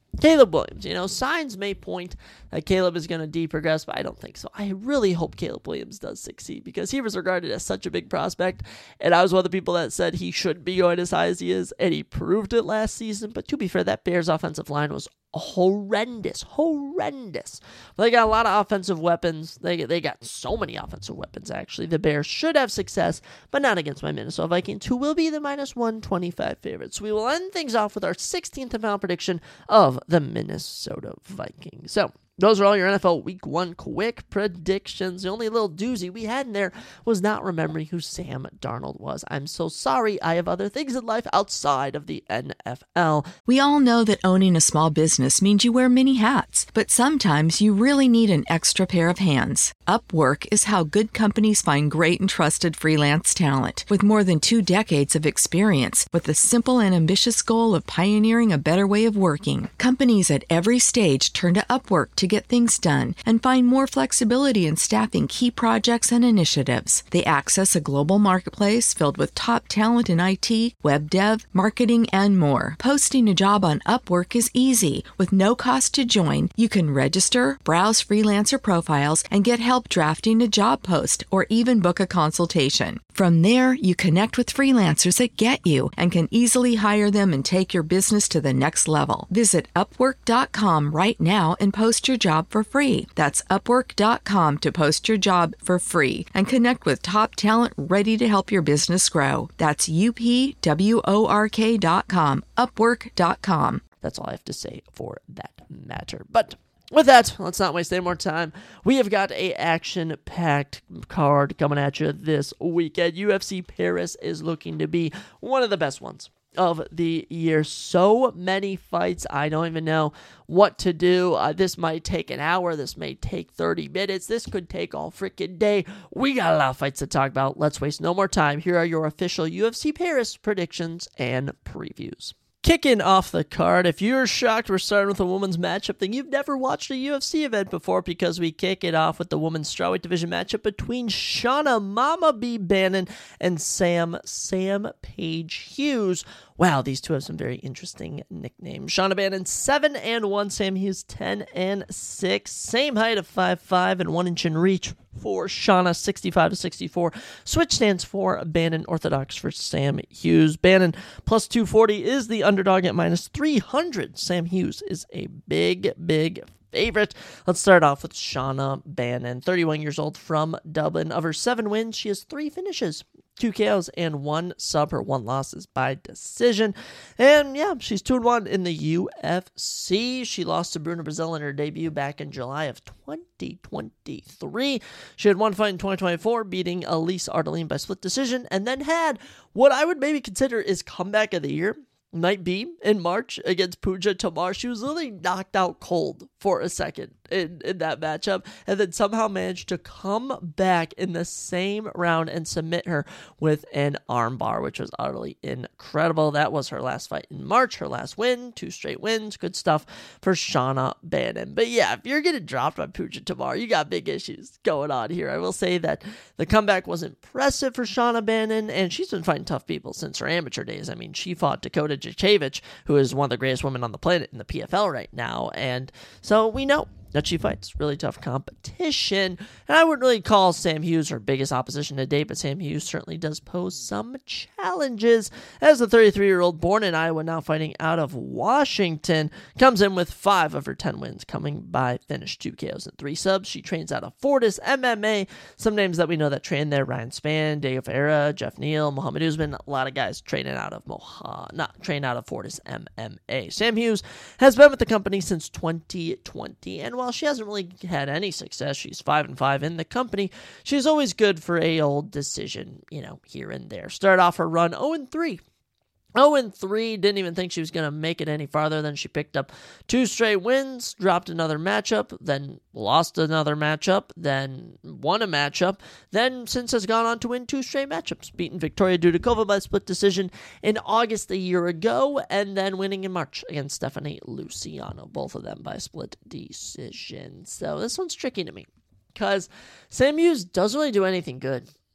Caleb Williams, you know, signs may point that Caleb is going to deprogress, but I don't think so. I really hope Caleb Williams does succeed because he was regarded as such a big prospect, and I was one of the people that said he shouldn't be going as high as he is, and he proved it last season. But to be fair, that Bears offensive line was horrendous, horrendous. But they got a lot of offensive weapons. They they got so many offensive weapons, actually. The Bears should have success, but not against my Minnesota Vikings, who will be the minus one twenty-five favorites. We will end things off with our sixteenth and final prediction of the Minnesota Vikings. So, those are all your N F L Week one quick predictions. The only little doozy we had in there was not remembering who Sam Darnold was. I'm so sorry. I have other things in life outside of the N F L. We all know that owning a small business means you wear many hats, but sometimes you really need an extra pair of hands. Upwork is how good companies find great and trusted freelance talent. With more than two decades of experience, with the simple and ambitious goal of pioneering a better way of working, companies at every stage turn to Upwork to get things done and find more flexibility in staffing key projects and initiatives. They access a global marketplace filled with top talent in I T, web dev, marketing, and more. Posting a job on Upwork is easy. With no cost to join, you can register, browse freelancer profiles, and get help drafting a job post or even book a consultation. From there, you connect with freelancers that get you and can easily hire them and take your business to the next level. Visit upwork dot com right now and post your job for free. That's upwork dot com to post your job for free and connect with top talent ready to help your business grow. That's U P W O R K dot com, upwork dot com. That's all I have to say for that matter. But with that, let's not waste any more time. We have got a action-packed card coming at you this weekend. U F C Paris is looking to be one of the best ones of the year. So many fights, I don't even know what to do. Uh, this might take an hour. This may take thirty minutes. This could take all freaking day. We got a lot of fights to talk about. Let's waste no more time. Here are your official U F C Paris predictions and previews. Kicking off the card, if you're shocked we're starting with a women's matchup, then you've never watched a U F C event before, because we kick it off with the women's strawweight division matchup between Shauna Mama B. Bannon and Sam Sam Page Hughes. Wow, these two have some very interesting nicknames. Shauna Bannon, seven and one. Sam Hughes, ten and six. Same height of five five and one inch in reach for Shauna, sixty-five to sixty-four. Switch stands for Bannon, orthodox for Sam Hughes. Bannon, plus two forty, is the underdog at minus three hundred. Sam Hughes is a big, big favorite. Let's start off with Shauna Bannon, thirty-one years old from Dublin. Of her seven wins, she has three finishes, two K Os and one sub. Her one loss is by decision. And yeah, she's two and one in the U F C. She lost to Bruna Brazil in her debut back in July of twenty twenty-three. She had one fight in twenty twenty-four, beating Elise Ardeline by split decision, and then had what I would maybe consider is comeback of the year. Might be in March against Pooja Tamar. She was literally knocked out cold for a second in, in that matchup, and then somehow managed to come back in the same round and submit her with an armbar, which was utterly incredible. That was her last fight in March, her last win, two straight wins. Good stuff for Shauna Bannon. But yeah, if you're getting dropped by Pooja Tamar, you got big issues going on here. I will say that the comeback was impressive for Shauna Bannon, and she's been fighting tough people since her amateur days. I mean, she fought Dakota Jacevich, who is one of the greatest women on the planet in the P F L right now, and so we know that she fights really tough competition. And I wouldn't really call Sam Hughes her biggest opposition to date, but Sam Hughes certainly does pose some challenges. As the thirty-three-year-old born in Iowa, now fighting out of Washington, comes in with five of her ten wins coming by finish, two K Os and three subs. She trains out of Fortis M M A. Some names that we know that train there: Ryan Spann, Diego Ferreira, Jeff Neal, Muhammad Usman. A lot of guys training out of Moha, not train out of Fortis M M A. Sam Hughes has been with the company since twenty twenty, and while she hasn't really had any success, she's five and five in the company, she's always good for a old decision, you know, here and there. Start off her run oh and three. oh and three, didn't even think she was going to make it any farther. Then she picked up two straight wins, dropped another matchup, then lost another matchup, then won a matchup, then since has gone on to win two straight matchups, beating Victoria Dudikova by split decision in August a year ago, and then winning in March against Stephanie Luciano, both of them by split decision. So this one's tricky to me, because Sam Hughes doesn't really do anything good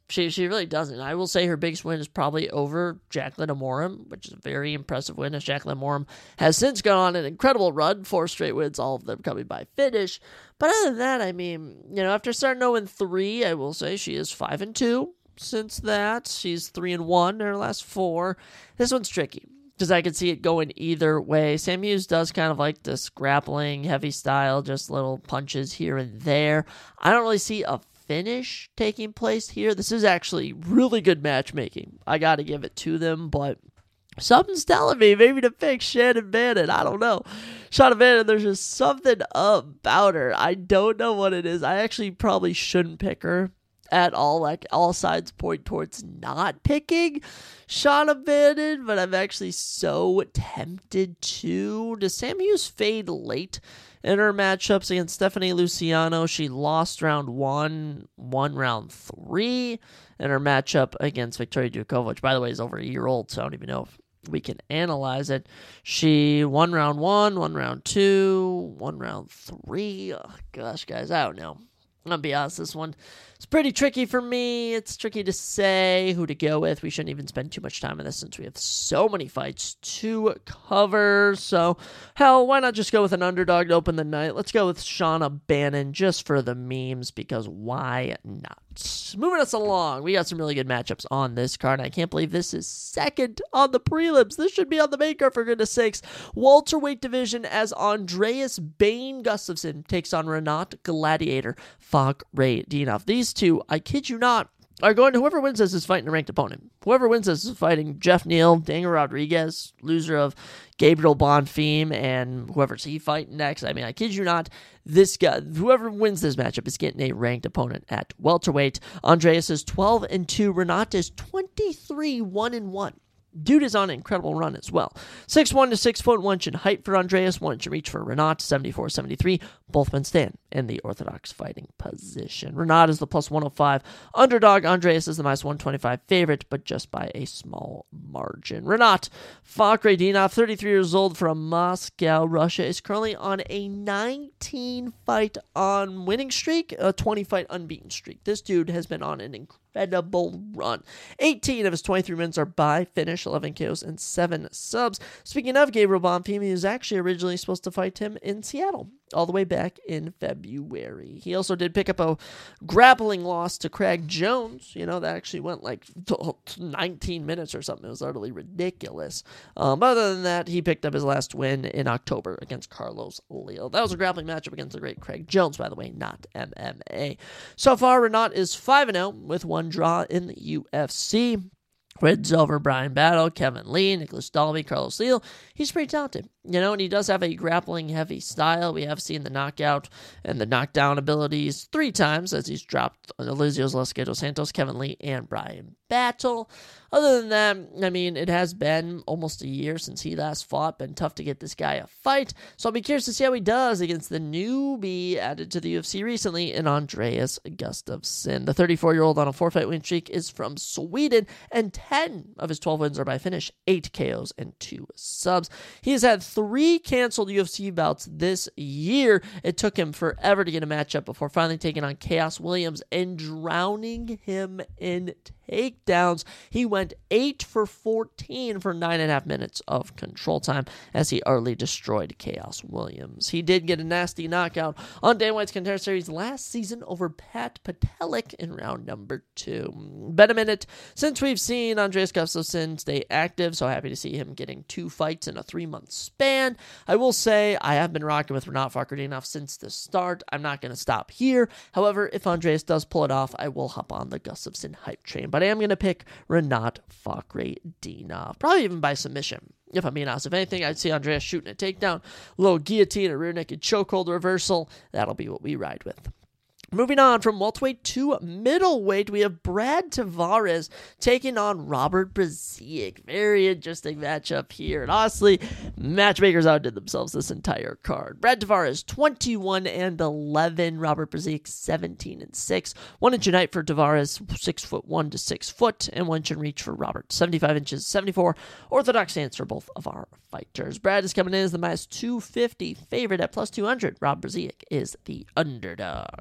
She she really doesn't. I will say her biggest win is probably over Jacqueline Amorim, which is a very impressive win, as Jacqueline Amorim has since gone on an incredible run, four straight wins, all of them coming by finish. But other than that, I mean, you know, after starting oh and three, I will say she is five and two since that. She's three and one in her last four. This one's tricky, because I could see it going either way. Sam Hughes does kind of like this grappling, heavy style, just little punches here and there. I don't really see a finish taking place here. This is actually really good matchmaking. I got to give it to them, but something's telling me maybe to pick Shannon Bannon. I don't know. Shannon Bannon, there's just something about her. I don't know what it is. I actually probably shouldn't pick her at all. Like, all signs point towards not picking Shannon Bannon, but I'm actually so tempted to. Does Sam Hughes fade late in her matchups against Stephanie Luciano? She lost round one, won round three in her matchup against Victoria Dukova, which, by the way, is over a year old, so I don't even know if we can analyze it. She won round one, won round two, won round three. Oh, gosh, guys, I don't know. I'm going to be honest, this one is pretty tricky for me. It's tricky to say who to go with. We shouldn't even spend too much time on this since we have so many fights to cover. So, hell, why not just go with an underdog to open the night? Let's go with Shauna Bannon just for the memes, because why not? Moving us along, we got some really good matchups on this card. I can't believe this is second on the prelims. This should be on the main card, for goodness sakes. Welterweight division, as Andreas Bane Gustafsson takes on Renat Gladiator Fakhretdinov. These two, I kid you not, are going to, whoever wins this is fighting a ranked opponent. Whoever wins this is fighting Jeff Neal, Daniel Rodriguez, loser of Gabriel Bonfim, and whoever's he fighting next. I mean, I kid you not, this guy, whoever wins this matchup is getting a ranked opponent at welterweight. Andreas is twelve and two. Renat is twenty-three, one and one. Dude is on an incredible run as well. six one to six foot one inch in height for Andreas, one inch in reach for Renat, seventy-four seventy-three. Both men stand in the orthodox fighting position. Renat is the plus one oh five underdog. Andreas is the minus one twenty-five favorite, but just by a small margin. Renat Fakhretdinov, thirty-three years old, from Moscow, Russia, is currently on a nineteen fight on winning streak, a twenty fight unbeaten streak. This dude has been on an incredible Incredible run. eighteen of his twenty-three wins are by finish, eleven K Os, and seven subs. Speaking of Gabriel Bonfim, he was actually originally supposed to fight him in Seattle, all the way back in February. He also did pick up a grappling loss to Craig Jones. You know, that actually went like nineteen minutes or something. It was utterly ridiculous. Um, other than that, he picked up his last win in October against Carlos Leal. That was a grappling matchup against the great Craig Jones, by the way, not M M A. So far, Renat is five and oh with one draw in the U F C. Wins over Brian Battle, Kevin Lee, Nicholas Dalby, Carlos Leal. He's pretty talented, you know, and he does have a grappling-heavy style. We have seen the knockout and the knockdown abilities three times as he's dropped Eliseo Lasqueto Santos, Kevin Lee, and Brian Battle. Other than that, I mean, it has been almost a year since he last fought. Been tough to get this guy a fight, so I'll be curious to see how he does against the newbie added to the U F C recently in Andreas Gustafsson. The thirty-four-year-old on a four-fight win streak is from Sweden, and ten of his twelve wins are by finish, eight K Os, and two subs. He has had three canceled U F C bouts this year. It took him forever to get a matchup before finally taking on Chaos Williams and drowning him in takedowns. He went eight for fourteen for nine and a half minutes of control time as he utterly destroyed Chaos Williams. He did get a nasty knockout on Dana White's Contender Series last season over Pat Patelik in round number two. Been a minute since we've seen Andreas Gustafsson stay active, so happy to see him getting two fights in a three-month span. I will say I have been rocking with Renat Fakhretdinov since the start. I'm not going to stop here. However, if Andreas does pull it off, I will hop on the Gustafsson hype train. But I am going to pick Renat Fakhretdinov, probably even by submission, if I'm being honest. If anything, I'd see Andreas shooting a takedown, a little guillotine, a rear naked chokehold reversal. That'll be what we ride with. Moving on from welterweight to middleweight, we have Brad Tavares taking on Robert Brzeziak. Very interesting matchup here. And honestly, matchmakers outdid themselves this entire card. Brad Tavares, twenty-one and eleven. Robert Brzeziak, seventeen and six. One inch in height for Tavares, six foot one to six foot, and one inch in reach for Robert, seventy-five inches, seventy-four. Orthodox stance for both of our fighters. Brad is coming in as the minus two fifty favorite at plus two hundred. Rob Brzeziak is the underdog. Brad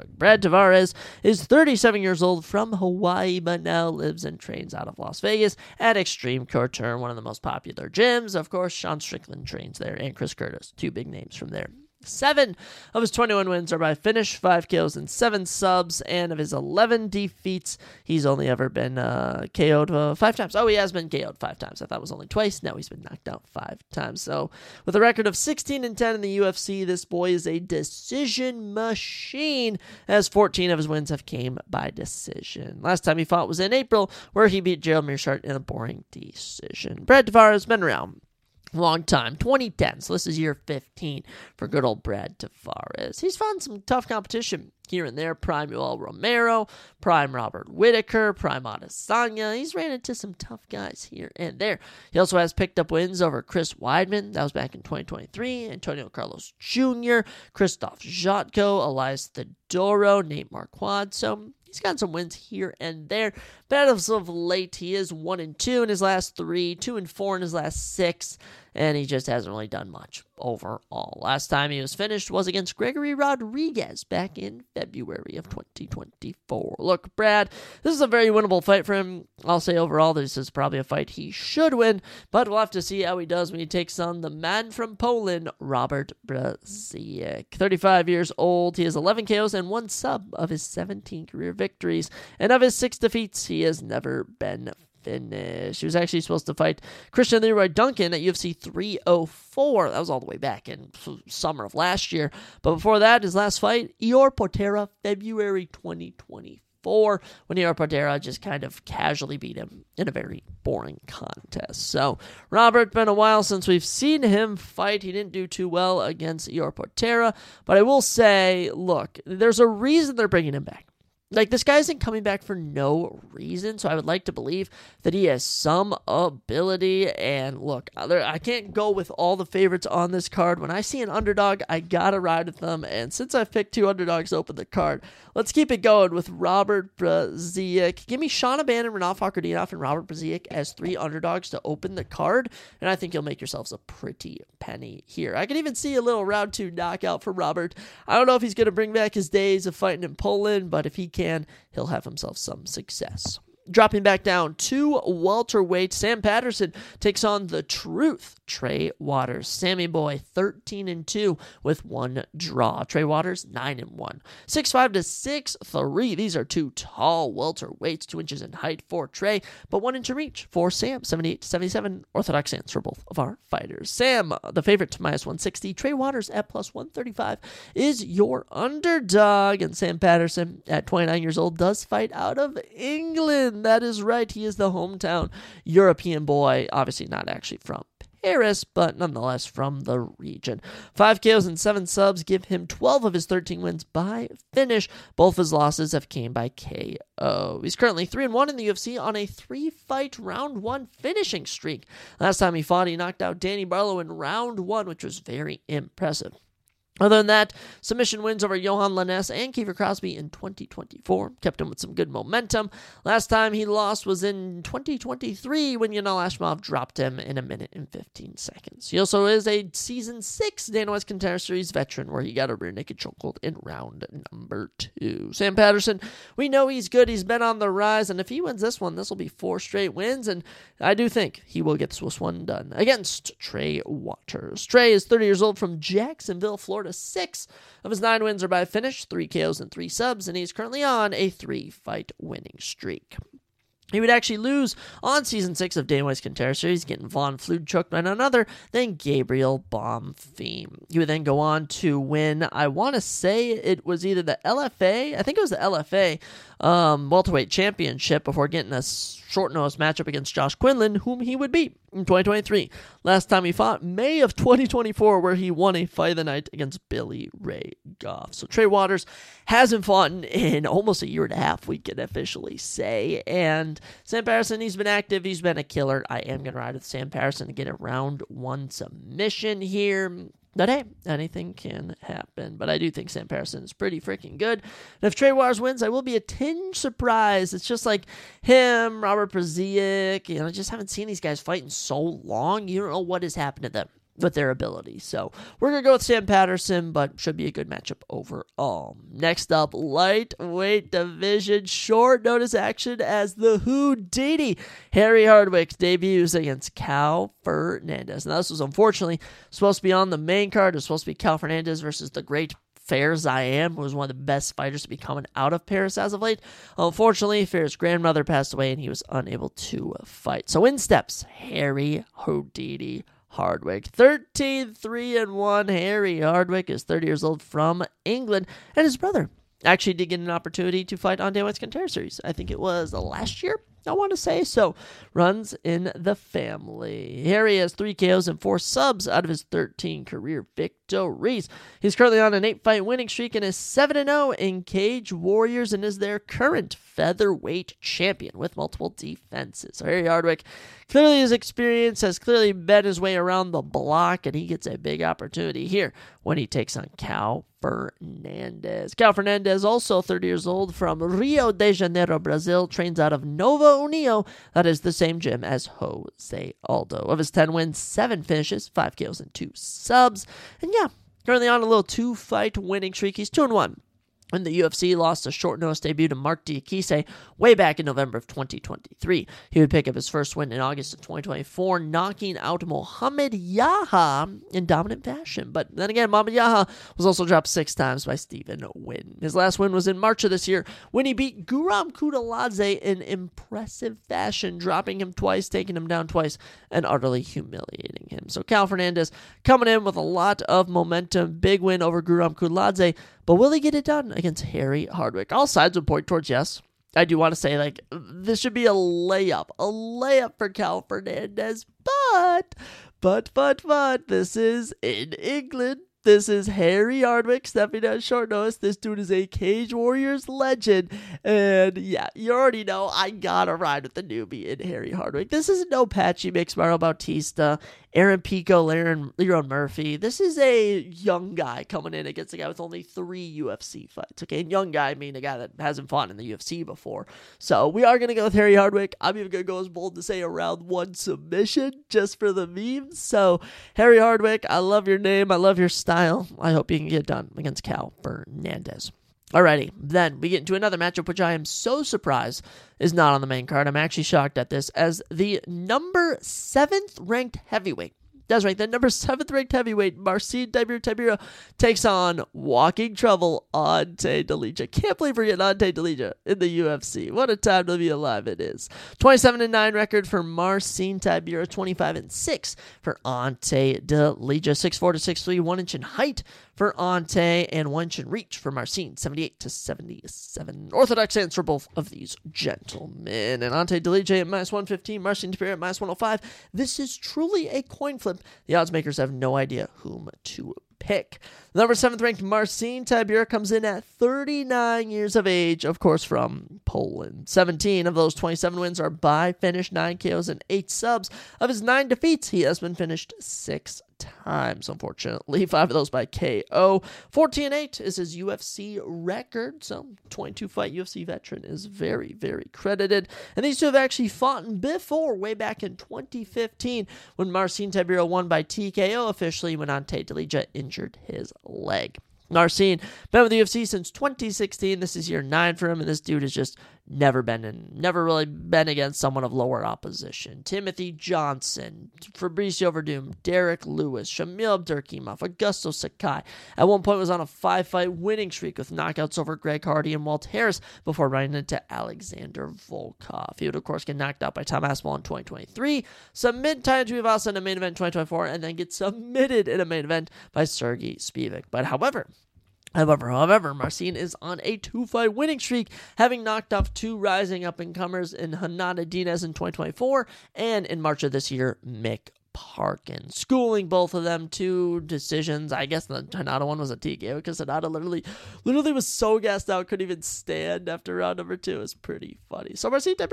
Tavares is thirty-seven years old from Hawaii, but now lives and trains out of Las Vegas at Extreme Couture, one of the most popular gyms. Of course, Sean Strickland trains there, and Chris Curtis, two big names from there. Seven of his twenty-one wins are by finish, five K Os and seven subs, and of his eleven defeats, he's only ever been uh, K O'd uh, five times. Oh, he has been K O'd five times. I thought it was only twice. No, he's been knocked out five times. So, with a record of sixteen and ten in the U F C, this boy is a decision machine, as fourteen of his wins have came by decision. Last time he fought was in April, where he beat Gerald Meerschaert in a boring decision. Brad Tavares has been around long time, twenty ten, so this is year fifteen for good old Brad Tavares. He's found some tough competition here and there. Prime Yoel Romero, prime Robert Whittaker, prime Adesanya. He's ran into some tough guys here and there. He also has picked up wins over Chris Weidman. That was back in twenty twenty-three. Antonio Carlos Junior, Krzysztof Jotko, Elias Theodorou, Nate Marquardt. So he's got some wins here and there. But as of late, he is one and two in his last three, two and four in his last six, and he just hasn't really done much overall. Last time he was finished was against Gregory Rodriguez back in February of twenty twenty-four. Look, Brad, this is a very winnable fight for him. I'll say overall this is probably a fight he should win, but we'll have to see how he does when he takes on the man from Poland, Robert Brzezinski. thirty-five years old, he has eleven K Os and one sub of his seventeen career victories, and of his six defeats, he has never been finished. He was actually supposed to fight Christian Leroy Duncan at U F C three oh four. That was all the way back in summer of last year. But before that, his last fight, Ior Potieria, February twenty twenty-four, when Ior Potieria just kind of casually beat him in a very boring contest. So, Robert, been a while since we've seen him fight. He didn't do too well against Ior Potieria, but I will say, look, there's a reason they're bringing him back. Like, this guy isn't coming back for no reason, so I would like to believe that he has some ability. And look, I can't go with all the favorites on this card. When I see an underdog, I gotta ride with them. And since I've picked two underdogs to open the card, let's keep it going with Robert Brzezinski. Give me Sean O'Bannon, Renal Fakardinov, and Robert Brzezinski as three underdogs to open the card, and I think you'll make yourselves a pretty penny here. I can even see a little round two knockout for Robert. I don't know if he's going to bring back his days of fighting in Poland, but if he can, he'll have himself some success. Dropping back down to welterweight, Sam Patterson takes on the Truth, Trey Waters. Sammy Boy, thirteen and two with one draw. Trey Waters, nine and one. six five to six three. These are two tall welterweights, two inches in height for Trey, but one inch in reach for Sam. seventy-eight to seventy-seven. Orthodox stance for both of our fighters. Sam, the favorite, to minus one sixty. Trey Waters at plus one thirty-five is your underdog. And Sam Patterson, at twenty-nine years old, does fight out of England. That is right. He is the hometown European boy. Obviously not actually from Paris, but nonetheless from the region. Five K Os and seven subs give him twelve of his thirteen wins by finish. Both his losses have came by K O. He's currently three and one in the U F C on a three-fight round one finishing streak. Last time he fought, he knocked out Danny Barlow in round one, which was very impressive. Other than that, submission wins over Johan Laness and Kiefer Crosby in twenty twenty-four kept him with some good momentum. Last time he lost was in twenty twenty-three when Yanal Ashmov dropped him in a minute and fifteen seconds. He also is a Season six Dana White Contender Series veteran where he got a rear naked chokehold in round number two. Sam Patterson, we know he's good. He's been on the rise, and if he wins this one, this will be four straight wins, and I do think he will get this one done against Trey Waters. Trey is thirty years old from Jacksonville, Florida. Six of his nine wins are by finish, three K Os and three subs, and he's currently on a three-fight winning streak. He would actually lose on Season six of Dana White's Contender Series, getting Von Flue choked by none other than Gabriel Bonfim. He would then go on to win, I want to say it was either the L F A, I think it was the L F A um, welterweight championship before getting a short-nosed matchup against Josh Quinlan, whom he would beat in twenty twenty-three. Last time he fought, May of twenty twenty-four, where he won a fight of the night against Billy Ray Goff. So Trey Waters hasn't fought in, in almost a year and a half, we can officially say. And Sam Patterson, he's been active. He's been a killer. I am going to ride with Sam Patterson to get a round one submission here. But hey, anything can happen. But I do think Sam Patterson is pretty freaking good. And if Trey Waters wins, I will be a tinge surprised. It's just like him, Robert Brzezinski. You know, I just haven't seen these guys fight in so long. You don't know what has happened to them. with their ability. So we're going to go with Sam Patterson, but should be a good matchup overall. Next up, lightweight division, short notice action as the Houdini. Harry Hardwick debuts against Cal Fernandez. Now, this was unfortunately supposed to be on the main card. It was supposed to be Cal Fernandez versus the great Fair Ziam, who was one of the best fighters to be coming out of Paris as of late. Unfortunately, Fair's grandmother passed away and he was unable to fight. So in steps Harry Houdini Hardwick. thirteen three and one. Harry Hardwick is thirty years old from England, and his brother actually did get an opportunity to fight on Dana White's Contender Series. I think it was last year, I want to say. So, runs in the family. Harry has three K Os and four subs out of his thirteen career victories. He's currently on an eight-fight winning streak and is seven and oh in Cage Warriors and is their current featherweight champion with multiple defenses. So Harry Hardwick, clearly his experience has clearly been his way around the block, and he gets a big opportunity here when he takes on Cal Fernandez. Cal Fernandez, also thirty years old, from Rio de Janeiro, Brazil, trains out of Novo União. That is the same gym as Jose Aldo. Of his ten wins, seven finishes, five K Os, and two subs. And yeah, currently on a little two-fight winning streak. He's two and one. In the U F C, lost a short notice debut to Mark Diakise way back in November of twenty twenty-three. He would pick up his first win in August of twenty twenty-four, knocking out Mohamed Yaha in dominant fashion. But then again, Mohamed Yaha was also dropped six times by Stephen Wynn. His last win was in March of this year when he beat Guram Kudaladzé in impressive fashion, dropping him twice, taking him down twice, and utterly humiliating him. So Cal Fernandez coming in with a lot of momentum. Big win over Guram Kudaladzé. But will he get it done against Harry Hardwick? All sides would point towards yes. I do want to say, like, this should be a layup. A layup for Cal Fernandez. But, but, but, but, this is in England. This is Harry Hardwick stepping on short notice. This dude is a Cage Warriors legend. And yeah, you already know I gotta ride with the newbie in Harry Hardwick. This is no patchy mix Mario Bautista, Aaron Pico, Leron, Leron Murphy. This is a young guy coming in against a guy with only three U F C fights. Okay, and young guy, I mean a guy that hasn't fought in the U F C before. So we are going to go with Harry Hardwick. I'm even going to go as bold to say a round one submission just for the memes. So Harry Hardwick, I love your name. I love your style. I hope you can get it done against Cal Fernandez. Alrighty, then we get into another matchup, which I am so surprised is not on the main card. I'm actually shocked at this, as the number seventh ranked heavyweight. That's right, the number seventh ranked heavyweight, Marcin Tybura Tybura, takes on walking trouble, Ante Delija. Can't believe we're getting Ante Delija in the U F C. What a time to be alive it is. twenty-seven and nine record for Marcin Tybura, twenty-five and six for Ante Delija. six four to six three, one inch in height for Ante, and one inch in reach for Marcin, seventy-eight to seventy-seven. Orthodox stance for both of these gentlemen. And Ante Delija at minus one fifteen, Marcin Tybura at minus one oh five. This is truly a coin flip. The odds makers have no idea whom to pick. The number seventh ranked Marcin Tybura comes in at thirty-nine years of age, of course from Poland. seventeen of those twenty-seven wins are by finish, nine K Os and eight subs. Of his nine defeats, he has been finished six times, unfortunately. Five of those by K O. fourteen and eight is his U F C record, so twenty-two fight U F C veteran is very, very credited. And these two have actually fought before, way back in twenty fifteen, when Marcin Tybura won by T K O officially when Ante Delija injured his leg. Marcin, been with the U F C since twenty sixteen. This is year nine for him, and this dude has just never been in, never really been against someone of lower opposition. Timothy Johnson, Fabricio Verdum, Derek Lewis, Shamil Abdurkimov, Augusto Sakai. At one point was on a five-fight winning streak with knockouts over Greg Hardy and Walt Harris before running into Alexander Volkov. He would, of course, get knocked out by Tom Aspinall in twenty twenty-three, submit Tai Tuivasa in a main event in twenty twenty-four, and then get submitted in a main event by Sergey Spivak. But however, However, however, Marcin is on a two-fight winning streak, having knocked off two rising up-and-comers in Hanada Diaz in twenty twenty-four and in March of this year, Mick Parkin. Schooling both of them two decisions. I guess the Hanada one was a T K O because Hanada literally, literally was so gassed out, couldn't even stand after round number two. It was pretty funny. So Marcin Tybura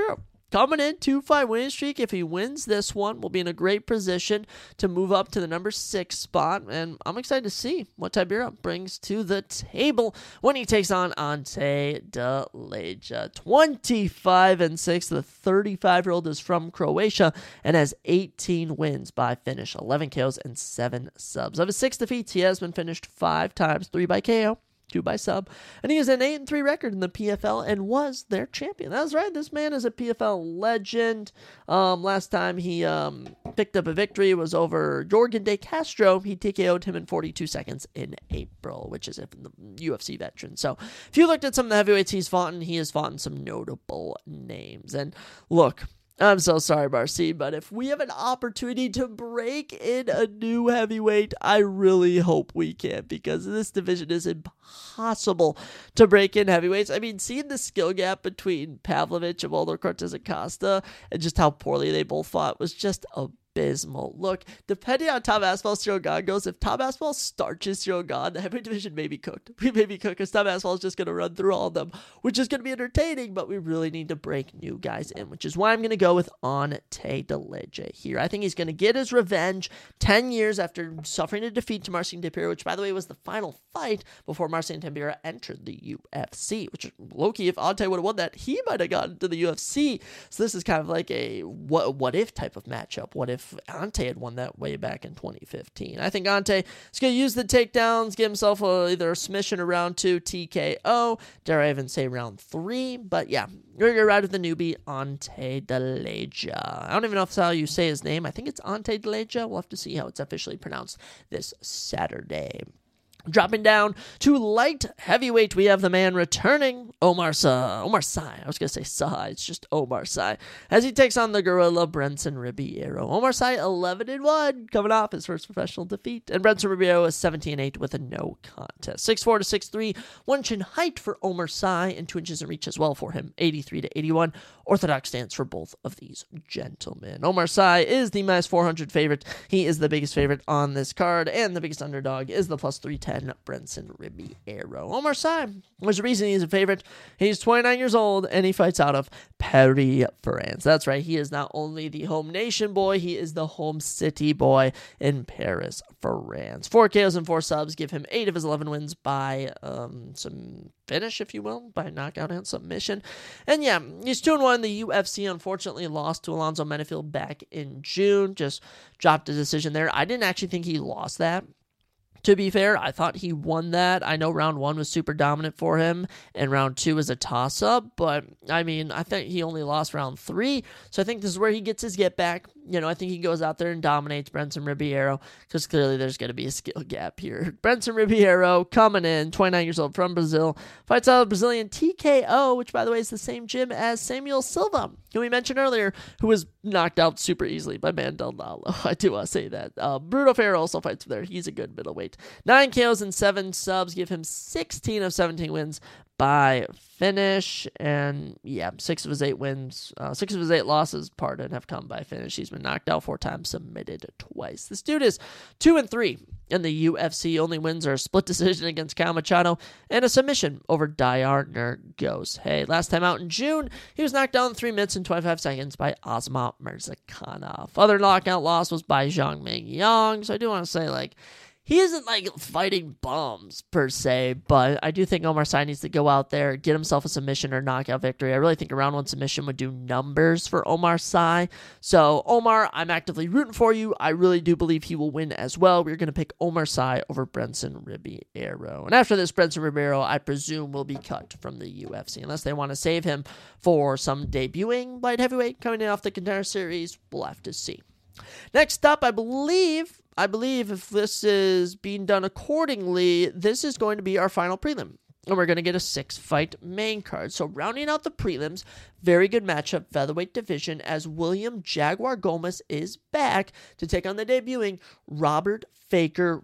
coming in two-fight winning streak. If he wins this one, we'll be in a great position to move up to the number six spot, and I'm excited to see what Tybura brings to the table when he takes on Ante Delija. twenty-five and six, the thirty-five-year-old is from Croatia and has eighteen wins by finish, eleven K Os and seven subs. Of his six defeats, he has been finished five times, three by K O, two by sub, and he has an eight and three record in the P F L and was their champion. That's right, this man is a P F L legend. Um, last time he um, picked up a victory was over Jorgen De Castro. He T K O'd him in forty-two seconds in April, which is a U F C veteran. So if you looked at some of the heavyweights he's fought in, he has fought in some notable names. And look, I'm so sorry, Marcy, but if we have an opportunity to break in a new heavyweight, I really hope we can, because this division is impossible to break in heavyweights. I mean, seeing the skill gap between Pavlovich and Waldo Cortez Acosta and just how poorly they both fought was just abysmal. Look, depending on Tom Aspinall, Ciryl Gane goes, if Tom Aspinall starches Ciryl Gane, the heavyweight division may be cooked. We may be cooked because Tom Aspinall is just going to run through all of them, which is going to be entertaining, but we really need to break new guys in, which is why I'm going to go with Ante Delija here. I think he's going to get his revenge ten years after suffering a defeat to Marcin Tybura, which, by the way, was the final fight before Marcin Tybura entered the U F C, which, low-key, if Ante would have won that, he might have gotten to the U F C. So this is kind of like a what, what if type of matchup. What if Ante had won that way back in twenty fifteen? I think Ante is going to use the takedowns, get himself a, either a submission or round two T K O. Dare I even say round three? But yeah, we're going to ride with the newbie, Ante Delija. I don't even know if that's how you say his name. I think it's Ante Delija. We'll have to see how it's officially pronounced this Saturday. Dropping down to light heavyweight, we have the man returning, Omar Sa, Omar Sy. I was going to say Sa, it's just Omar Sy, as he takes on the gorilla Brenson Ribeiro. Omar Sy, eleven and one, coming off his first professional defeat, and Brenson Ribeiro is seventeen and eight with a no contest. six four to six three, one inch in height for Omar Sy, and two inches in reach as well for him, eighty-three to eighty-one. Orthodox stance for both of these gentlemen. Omar Sy is the minus four hundred favorite. He is the biggest favorite on this card, and the biggest underdog is the plus three ten Brenson Ribeiro. Omar Sy, there's a reason he's a favorite. He's twenty-nine years old, and he fights out of Paris, France. That's right, he is not only the home nation boy, he is the home city boy in Paris, France. Four K Os and four subs give him eight of his eleven wins by um, some finish, if you will, by knockout and submission. And yeah, he's two and one in the U F C. Unfortunately, lost to Alonzo Menefield back in June. Just dropped a decision there. I didn't actually think he lost that. To be fair, I thought he won that. I know round one was super dominant for him, and round two was a toss-up, but, I mean, I think he only lost round three, so I think this is where he gets his get-back. You know, I think he goes out there and dominates Brenson Ribeiro, because clearly there's going to be a skill gap here. Brenson Ribeiro, coming in, twenty-nine years old, from Brazil, fights out of Brazilian T K O, which, by the way, is the same gym as Samuel Silva, who we mentioned earlier, who was knocked out super easily by Mandel Nalo. I do want to say that. Uh, Bruno Ferreira also fights there. He's a good middleweight. Nine K Os and seven subs give him sixteen of seventeen wins by finish, and yeah, six of his eight wins, uh, six of his eight losses, pardon, have come by finish. He's been knocked out four times, submitted twice. This dude is two and three in the U F C. Only wins are a split decision against Kyle Machado and a submission over Dayar Nergos. Hey, last time out in June, he was knocked down in three minutes and twenty-five seconds by Ozma Mirzakhanov. Other knockout loss was by Zhang Ming Yang, so I do want to say, like, he isn't, like, fighting bums, per se, but I do think Omar Sy needs to go out there, get himself a submission or knockout victory. I really think a round one submission would do numbers for Omar Sy. So, Omar, I'm actively rooting for you. I really do believe he will win as well. We're going to pick Omar Sy over Brenson Ribeiro. And after this, Brenson Ribeiro, I presume, will be cut from the U F C, unless they want to save him for some debuting light heavyweight coming in off the Contender Series. We'll have to see. Next up, I believe... I believe if this is being done accordingly, this is going to be our final prelim. And we're going to get a six-fight main card. So rounding out the prelims, very good matchup, featherweight division, as William Jaguar Gomez is back to take on the debuting Robert Faker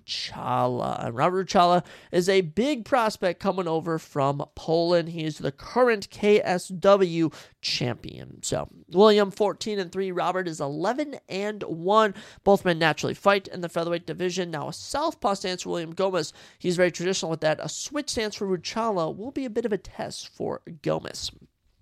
Ruchala. And Robert Ruchala is a big prospect coming over from Poland. He is the current K S W champion. So William fourteen and three, Robert is eleven and one. Both men naturally fight in the featherweight division. Now a southpaw stance for William Gomez. He's very traditional with that. A switch stance for Ruchala will be a bit of a test for Gomez.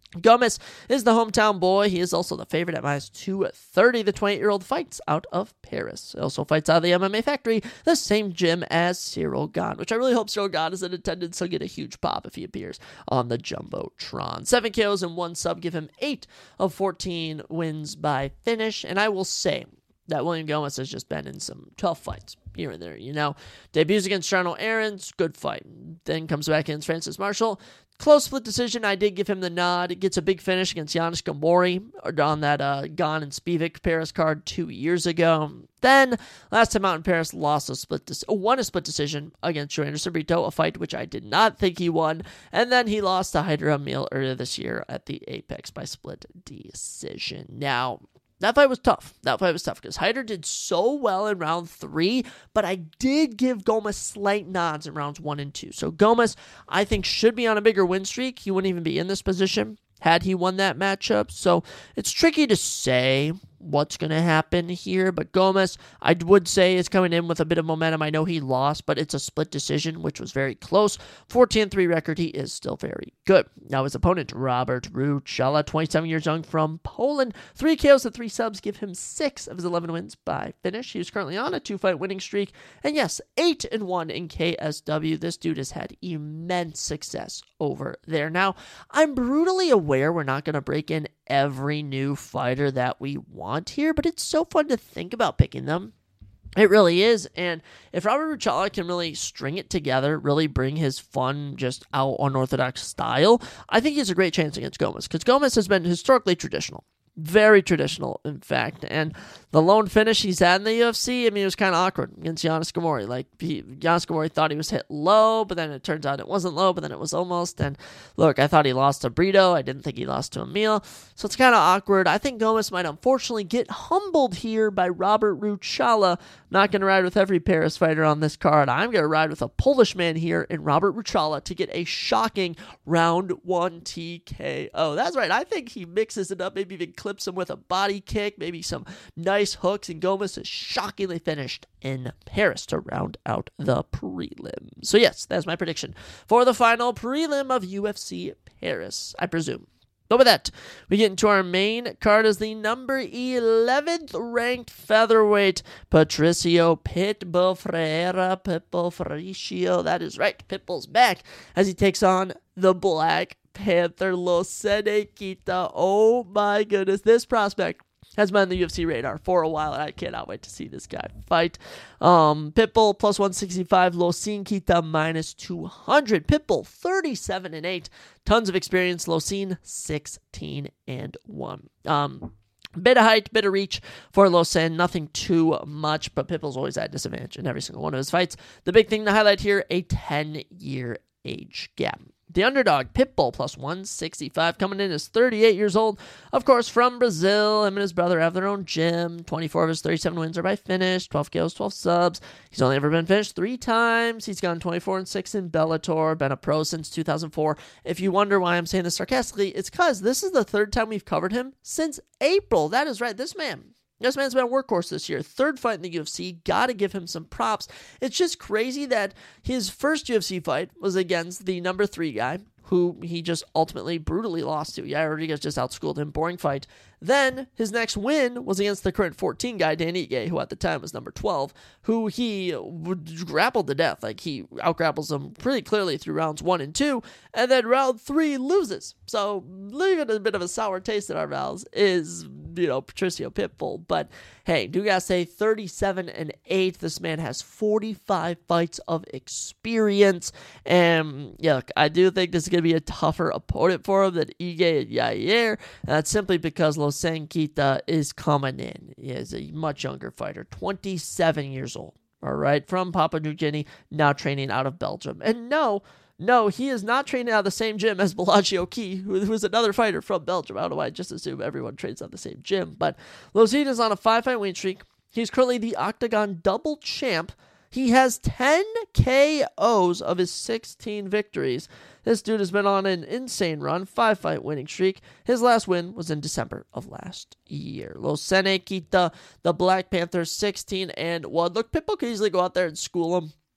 Gomez is the hometown boy. He is also the favorite at minus two thirty. The twenty-eight-year-old fights out of Paris. He also fights out of the M M A Factory, the same gym as Ciryl Gane, which I really hope Ciryl Gane is in attendance. He'll get a huge pop if he appears on the Jumbotron. Seven K Os and one sub give him eight of fourteen wins by finish. And I will say that William Gomez has just been in some tough fights here and there. You know, debuts against Charno Aarons, good fight. Then comes back against Francis Marshall. Close split decision. I did give him the nod. It gets a big finish against Giannis Gamori on that uh, Gane and Spivak Paris card two years ago. Then, last time out in Paris, lost a split de- won a split decision against Joe Anderson Brito, a fight which I did not think he won. And then he lost to Hyder Amil earlier this year at the Apex by split decision. Now, that fight was tough. That fight was tough because Hyder did so well in round three, but I did give Gomez slight nods in rounds one and two. So Gomez, I think, should be on a bigger win streak. He wouldn't even be in this position had he won that matchup. So it's tricky to say what's going to happen here, but Gomez, I would say, is coming in with a bit of momentum. I know he lost, but it's a split decision, which was very close. fourteen and three record, he is still very good. Now his opponent, Robert Ruchala, twenty-seven years young from Poland, three K Os and three subs give him six of his eleven wins by finish. He was currently on a two-fight winning streak, and yes, eight and one in K S W. This dude has had immense success over there. Now, I'm brutally aware we're not going to break in every new fighter that we want here, but it's so fun to think about picking them. It really is. And if Robert Ruchala can really string it together, really bring his fun, just out unorthodox style, I think he has a great chance against Gomez, because Gomez has been historically traditional. Very traditional, in fact. And the lone finish he's had in the U F C, I mean, it was kind of awkward against Giannis Gamori. Like, he, Giannis Gamori thought he was hit low, but then it turns out it wasn't low, but then it was almost. And look, I thought he lost to Brito. I didn't think he lost to Emil. So it's kind of awkward. I think Gomez might unfortunately get humbled here by Robert Ruchala. Not going to ride with every Paris fighter on this card. I'm going to ride with a Polish man here in Robert Ruchala to get a shocking round one T K O. That's right. I think he mixes it up, maybe even clips him with a body kick, maybe some nice hooks, and Gomez is shockingly finished in Paris to round out the prelim. So yes, that's my prediction for the final prelim of U F C Paris, I presume. But with that, we get into our main card as the number eleventh ranked featherweight, Patricio Pitbull Freire, Pitbull Fabricio. That is right, Pitbull's back as he takes on the Black Panther, Losene Kita. Oh my goodness, this prospect has been on the U F C radar for a while, and I cannot wait to see this guy fight. Um, Pitbull plus one sixty-five, Losene Kita minus two hundred. Pitbull thirty-seven and eight, tons of experience. Losene sixteen and one. Um, Bit of height, bit of reach for Losene, nothing too much, but Pitbull's always at disadvantage in every single one of his fights. The big thing to highlight here, a ten-year age gap. The underdog, Pitbull, plus one sixty-five, coming in as thirty-eight years old. Of course, from Brazil. Him and his brother have their own gym. twenty-four of his thirty-seven wins are by finish. twelve K Os, twelve subs. He's only ever been finished three times. He's gone twenty-four and six in Bellator. Been a pro since two thousand four. If you wonder why I'm saying this sarcastically, it's because this is the third time we've covered him since April. That is right. This man... This man's been a workhorse this year. Third fight in the U F C. Gotta give him some props. It's just crazy that his first U F C fight was against the number three guy, who he just ultimately brutally lost to. Yeah, Rodriguez just outschooled him. Boring fight. Then his next win was against the current fourteen guy, Dan Ige, who at the time was number twelve, who he grappled to death. Like, he outgrapples him pretty clearly through rounds one and two, and then round three loses. So leaving a bit of a sour taste in our mouths is, you know, Patricio Pitbull. But hey, do gotta say, thirty-seven and eight. This man has forty-five fights of experience. And yeah, look, I do think this is gonna be a tougher opponent for him than Ige and Yair. And that's simply because Losene Kita is coming in. He is a much younger fighter, twenty-seven years old. All right, from Papua New Guinea, now training out of Belgium. And no, no, he is not training out of the same gym as Bellagio Key, who is another fighter from Belgium. I don't know why I just assume everyone trains on the same gym. But Losene is on a five-fight win streak. He's currently the Octagon double champ. He has ten K Os of his sixteen victories. This dude has been on an insane run, five-fight winning streak. His last win was in December of last year. Losene Kita, the Black Panther, sixteen and one. Look, Pitbull could easily go out there and school him.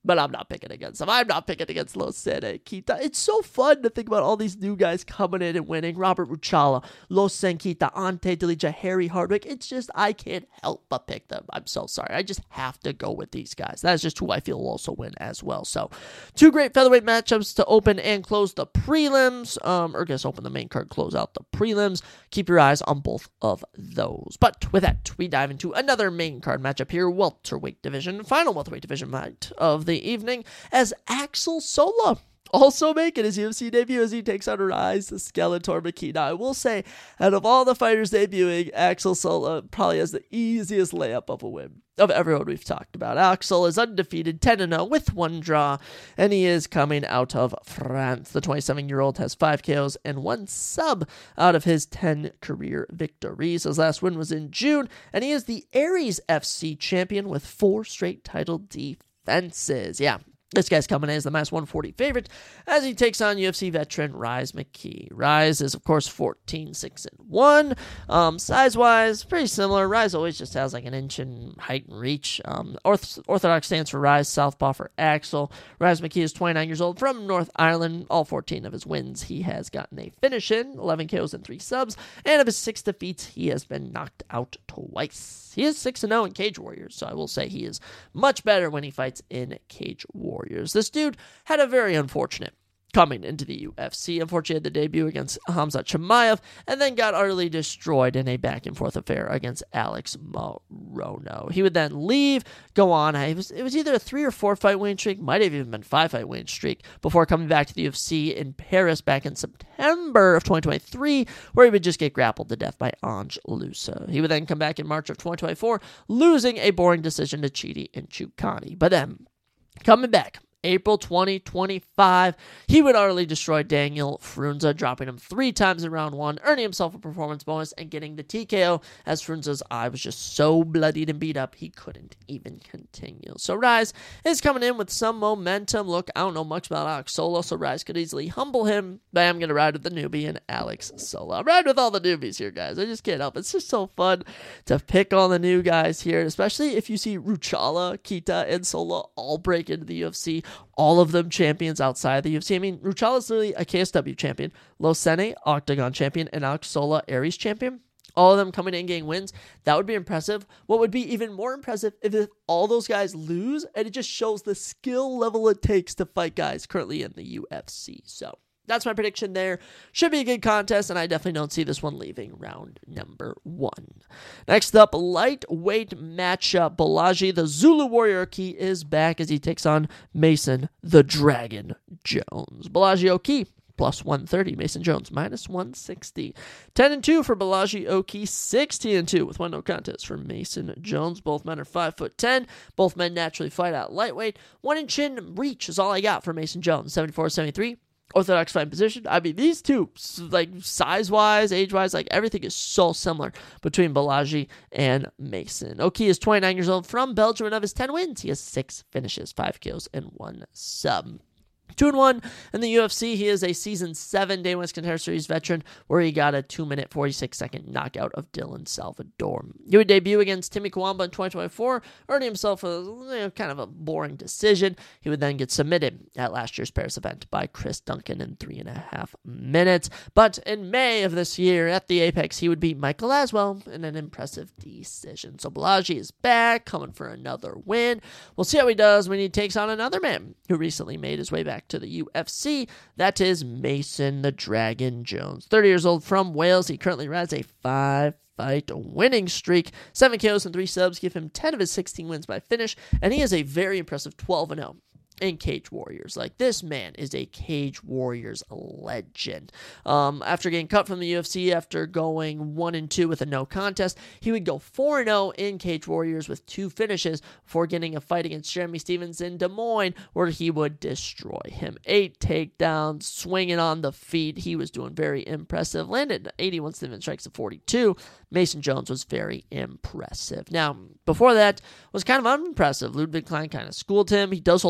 But I'm not picking against him. I'm not picking against Losene Kita. It's so fun to think about all these new guys coming in and winning. Robert Ruchala, Losene Kita, Ante Delija, Harry Hardwick. It's just, I can't help but pick them. I'm so sorry. I just have to go with these guys. That's just who I feel will also win as well. So, two great featherweight matchups to open and close the prelims. Um, or I guess open the main card, close out the prelims. Keep your eyes on both of those. But with that, we dive into another main card matchup here. Welterweight division. Final welterweight division match of the evening as Axel Sola also making his U F C debut as he takes on Rise Skeletor Makina. I will say, out of all the fighters debuting, Axel Sola probably has the easiest layup of a win of everyone we've talked about. Axel is undefeated, ten and oh with one draw, and he is coming out of France. The twenty-seven-year-old has five K Os and one sub out of his ten career victories. His last win was in June, and he is the Aries F C champion with four straight title defenses. Yeah. This guy's coming in as the minus one forty favorite as he takes on U F C veteran Rise McKee. Rise is, of course, fourteen six and one. Um, size-wise, pretty similar. Rise always just has like an inch in height and reach. Um, orth- Orthodox stands for Rise, Southpaw for Axel. Rise McKee is twenty-nine years old from North Ireland. All fourteen of his wins, he has gotten a finish in, eleven K Os and three subs. And of his six defeats, he has been knocked out twice. He is six and oh in Cage Warriors, so I will say he is much better when he fights in Cage Warriors. This dude had a very unfortunate coming into the U F C. Unfortunately, had the debut against Hamzat Chimaev, and then got utterly destroyed in a back-and-forth affair against Alex Morono. He would then leave, go on. It was, it was either a three- or four-fight win streak, might have even been five-fight win streak, before coming back to the U F C in Paris back in September of twenty twenty-three, where he would just get grappled to death by Ange Lusa. He would then come back in March of twenty twenty-four, losing a boring decision to Chidi and Chukani. But then, coming back, April twenty twenty-five, he would utterly destroy Daniel Frunze, dropping him three times in round one, earning himself a performance bonus and getting the T K O as Frunze's eye was just so bloodied and beat up he couldn't even continue. So Rise is coming in with some momentum. Look, I don't know much about Alex Sola, so Rise could easily humble him, but I'm going to ride with the newbie and Alex Sola. I'm riding with all the newbies here, guys. I just can't help it. It's just so fun to pick on the new guys here, especially if you see Ruchala, Kita, and Sola all break into the U F C. All of them champions outside the U F C. I mean, Ruchala is literally a K S W champion, Losene, Octagon champion, and Alex Sola, Aries champion. All of them coming in and getting wins. That would be impressive. What would be even more impressive if all those guys lose, and it just shows the skill level it takes to fight guys currently in the U F C. So that's my prediction there. Should be a good contest, and I definitely don't see this one leaving round number one. Next up, lightweight matchup. Balaji, the Zulu Warrior Key, is back as he takes on Mason, the Dragon Jones. Balaji Oki, plus one thirty. Mason Jones, minus one sixty. ten and two for Balaji Oki. sixteen and two with one no contest for Mason Jones. Both men are five foot ten. Both men naturally fight at lightweight. One inch in reach is all I got for Mason Jones. seventy-four seventy-three. Orthodox fighting position. I mean, these two, like size-wise, age-wise, like everything is so similar between Balaji and Mason. Oki is twenty-nine years old from Belgium, and of his ten wins, he has six finishes, five kills, and one sub. Two and one in the U F C. He is a season seven Day West Contender Series veteran, where he got a two minute forty-six second knockout of Dylan Salvador. He would debut against Timmy Kawamba in twenty twenty-four, earning himself a you know, kind of a boring decision. He would then get submitted at last year's Paris event by Chris Duncan in three and a half minutes. But in May of this year at the Apex, he would beat Michael Laswell in an impressive decision. So Balaji is back, coming for another win. We'll see how he does when he takes on another man who recently made his way back to the U F C. That is Mason the Dragon Jones. thirty years old from Wales. He currently rides a five fight winning streak. seven K Os and three subs give him ten of his sixteen wins by finish, and he has a very impressive twelve and oh in Cage Warriors. Like, this man is a Cage Warriors legend. Um, after getting cut from the U F C, after going one and two with a no contest, he would go four and oh in Cage Warriors with two finishes before getting a fight against Jeremy Stevens in Des Moines, where he would destroy him. Eight takedowns, swinging on the feet. He was doing very impressive. Landed eighty-one Steven strikes of forty-two. Mason Jones was very impressive. Now, before that was kind of unimpressive. Ludwig Klein kind of schooled him. He does hold a weight over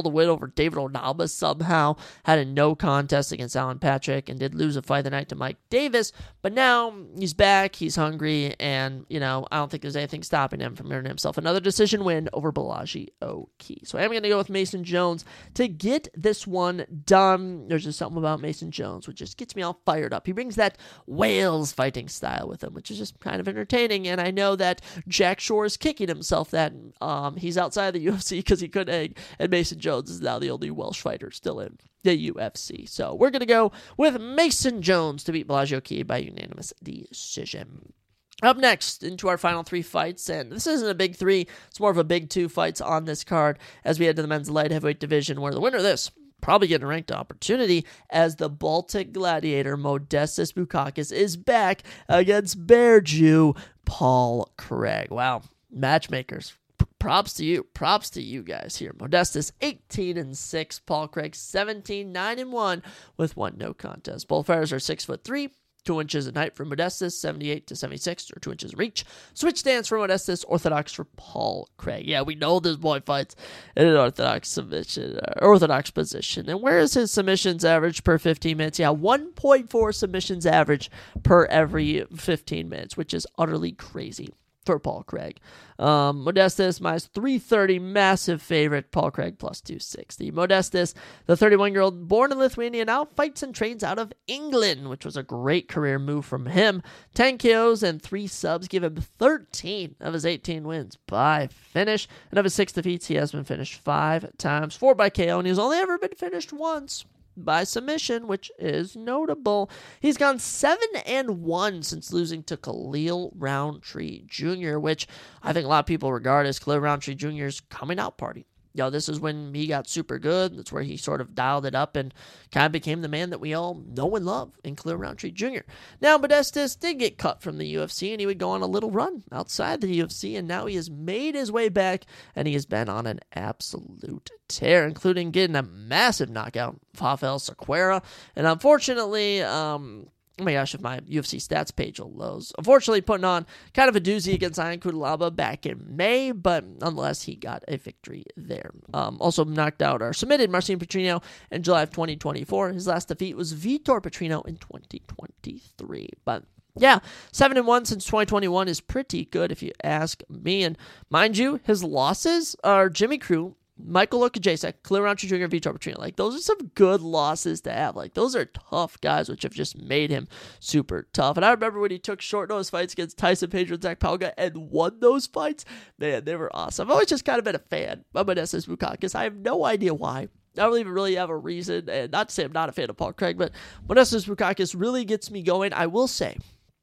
over David Onalba somehow, had a no contest against Alan Patrick, and did lose a fight the night to Mike Davis. But now he's back, he's hungry, and, you know, I don't think there's anything stopping him from earning himself another decision win over Balaji Oki. So I'm going to go with Mason Jones to get this one done. There's just something about Mason Jones which just gets me all fired up. He brings that Wales fighting style with him, which is just kind of entertaining, and I know that Jack Shore is kicking himself that um, he's outside the U F C because he couldn't egg, and Mason Jones is now the only Welsh fighter still in the U F C. So we're going to go with Mason Jones to beat Balaji Oki by unanimous decision. Up next, into our final three fights, and this isn't a big three, it's more of a big two fights on this card as we head to the men's light heavyweight division, where the winner of this probably getting a ranked opportunity as the Baltic Gladiator Modestas Bukauskas is back against Bear Jew Paul Craig. Wow, matchmakers. Props to you. Props to you guys here. Modestas eighteen and six, Paul Craig seventeen, nine and one with one no contest. Both fighters are six foot three. Two inches in height for Modestas, seventy-eight to seventy-six, or two inches in reach. Switch stance for Modestas, orthodox for Paul Craig. Yeah, we know this boy fights in an orthodox submission, uh, orthodox position. And where is his submissions average per fifteen minutes? Yeah, one point four submissions average per every fifteen minutes, which is utterly crazy for Paul Craig. Um, Modestas minus three thirty, massive favorite. Paul Craig plus two sixty. Modestas, the thirty-one-year-old born in Lithuania, now fights and trains out of England, which was a great career move from him. ten K Os and three subs give him thirteen of his eighteen wins by finish. And of his six defeats, he has been finished five times, four by K O, and he's only ever been finished once by submission, which is notable. He's gone seven and one since losing to Khalil Roundtree Junior, which I think a lot of people regard as Khalil Roundtree Junior's coming out party. You know, this is when he got super good. That's where he sort of dialed it up and kind of became the man that we all know and love in Khalil Roundtree Junior Now, Modestas did get cut from the U F C, and he would go on a little run outside the U F C, and now he has made his way back, and he has been on an absolute tear, including getting a massive knockout, Rafael Sequeira. And unfortunately, um... oh my gosh, if my U F C stats page will load. Unfortunately, putting on kind of a doozy against Ian Cutelaba back in May, but nonetheless, he got a victory there. Um, also knocked out or submitted Marcin Petrino in July of twenty twenty-four. His last defeat was Vitor Petrino in twenty twenty-three. But yeah, seven and one since twenty twenty-one is pretty good if you ask me. And mind you, his losses are Jimmy Crute, Michael Okajacek, Khalil Roundtree Junior, Vitor Petrino. Like, those are some good losses to have. Like, those are tough guys, which have just made him super tough. And I remember when he took short notice fights against Tyson Pedro and Zach Palga and won those fights. Man, they were awesome. I've always just kind of been a fan of Modestas Bukauskas. I have no idea why. I don't even really have a reason. And not to say I'm not a fan of Paul Craig, but Modestas Bukauskas really gets me going. I will say,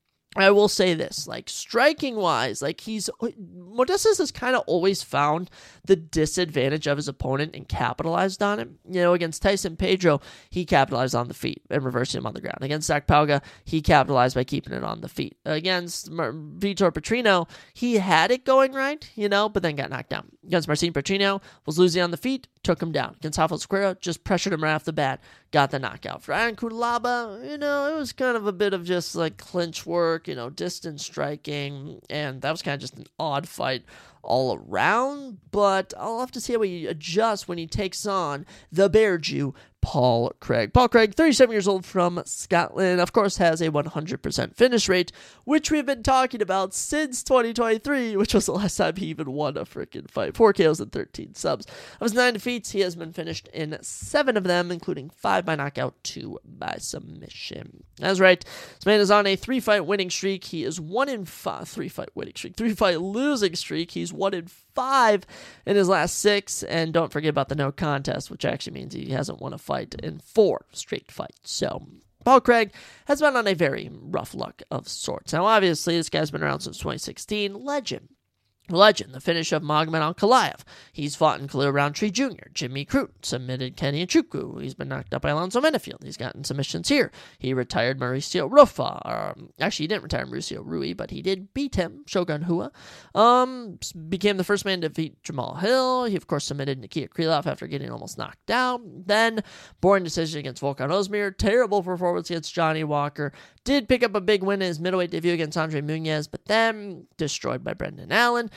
I will say this, like, striking wise, like, he's, Modestas has kind of always found the disadvantage of his opponent and capitalized on it. You know, against Tyson Pedro, he capitalized on the feet and reversing him on the ground. Against Zach Palga, he capitalized by keeping it on the feet. Against Mar- Vitor Petrino, he had it going right, you know, but then got knocked down. Against Marcin Petrino, was losing on the feet, took him down. Against Rafael Sequeira, just pressured him right off the bat, got the knockout. For Ian Cutelaba, you know, it was kind of a bit of just like clinch work, you know, distance striking, and that was kind of just an odd fight all around, but I'll have to see how he adjusts when he takes on the Bear Jew, Paul Craig. Paul Craig, thirty-seven years old from Scotland, of course has a one hundred percent finish rate, which we've been talking about since twenty twenty-three, which was the last time he even won a freaking fight. four K Os and thirteen subs. Of his nine defeats, he has been finished in seven of them, including five by knockout, two by submission. That's right, this man is on a three-fight winning streak. He is one in five, three-fight winning streak, three-fight losing streak. He's one in five in his last six, and don't forget about the no contest, which actually means he hasn't won a fight in four straight fights. So Paul Craig has been on a very rough luck of sorts. Now, obviously, this guy's been around since twenty sixteen. Legend. Legend, the finish of Magomed Ankalaev. He's fought in Khalil Roundtree Junior Jimmy Crute submitted Kenny Nchukwu. He's been knocked out by Alonzo Menafield. He's gotten submissions here. He retired Mauricio Rufa. Um, actually, he didn't retire Mauricio Rui, but he did beat him, Shogun Hua. Um, became the first man to defeat Jamal Hill. He, of course, submitted Nikita Krylov after getting almost knocked out. Then, boring decision against Volkan Ozdemir. Terrible performance against Johnny Walker. Did pick up a big win in his middleweight debut against Andre Muniz, but then destroyed by Brendan Allen.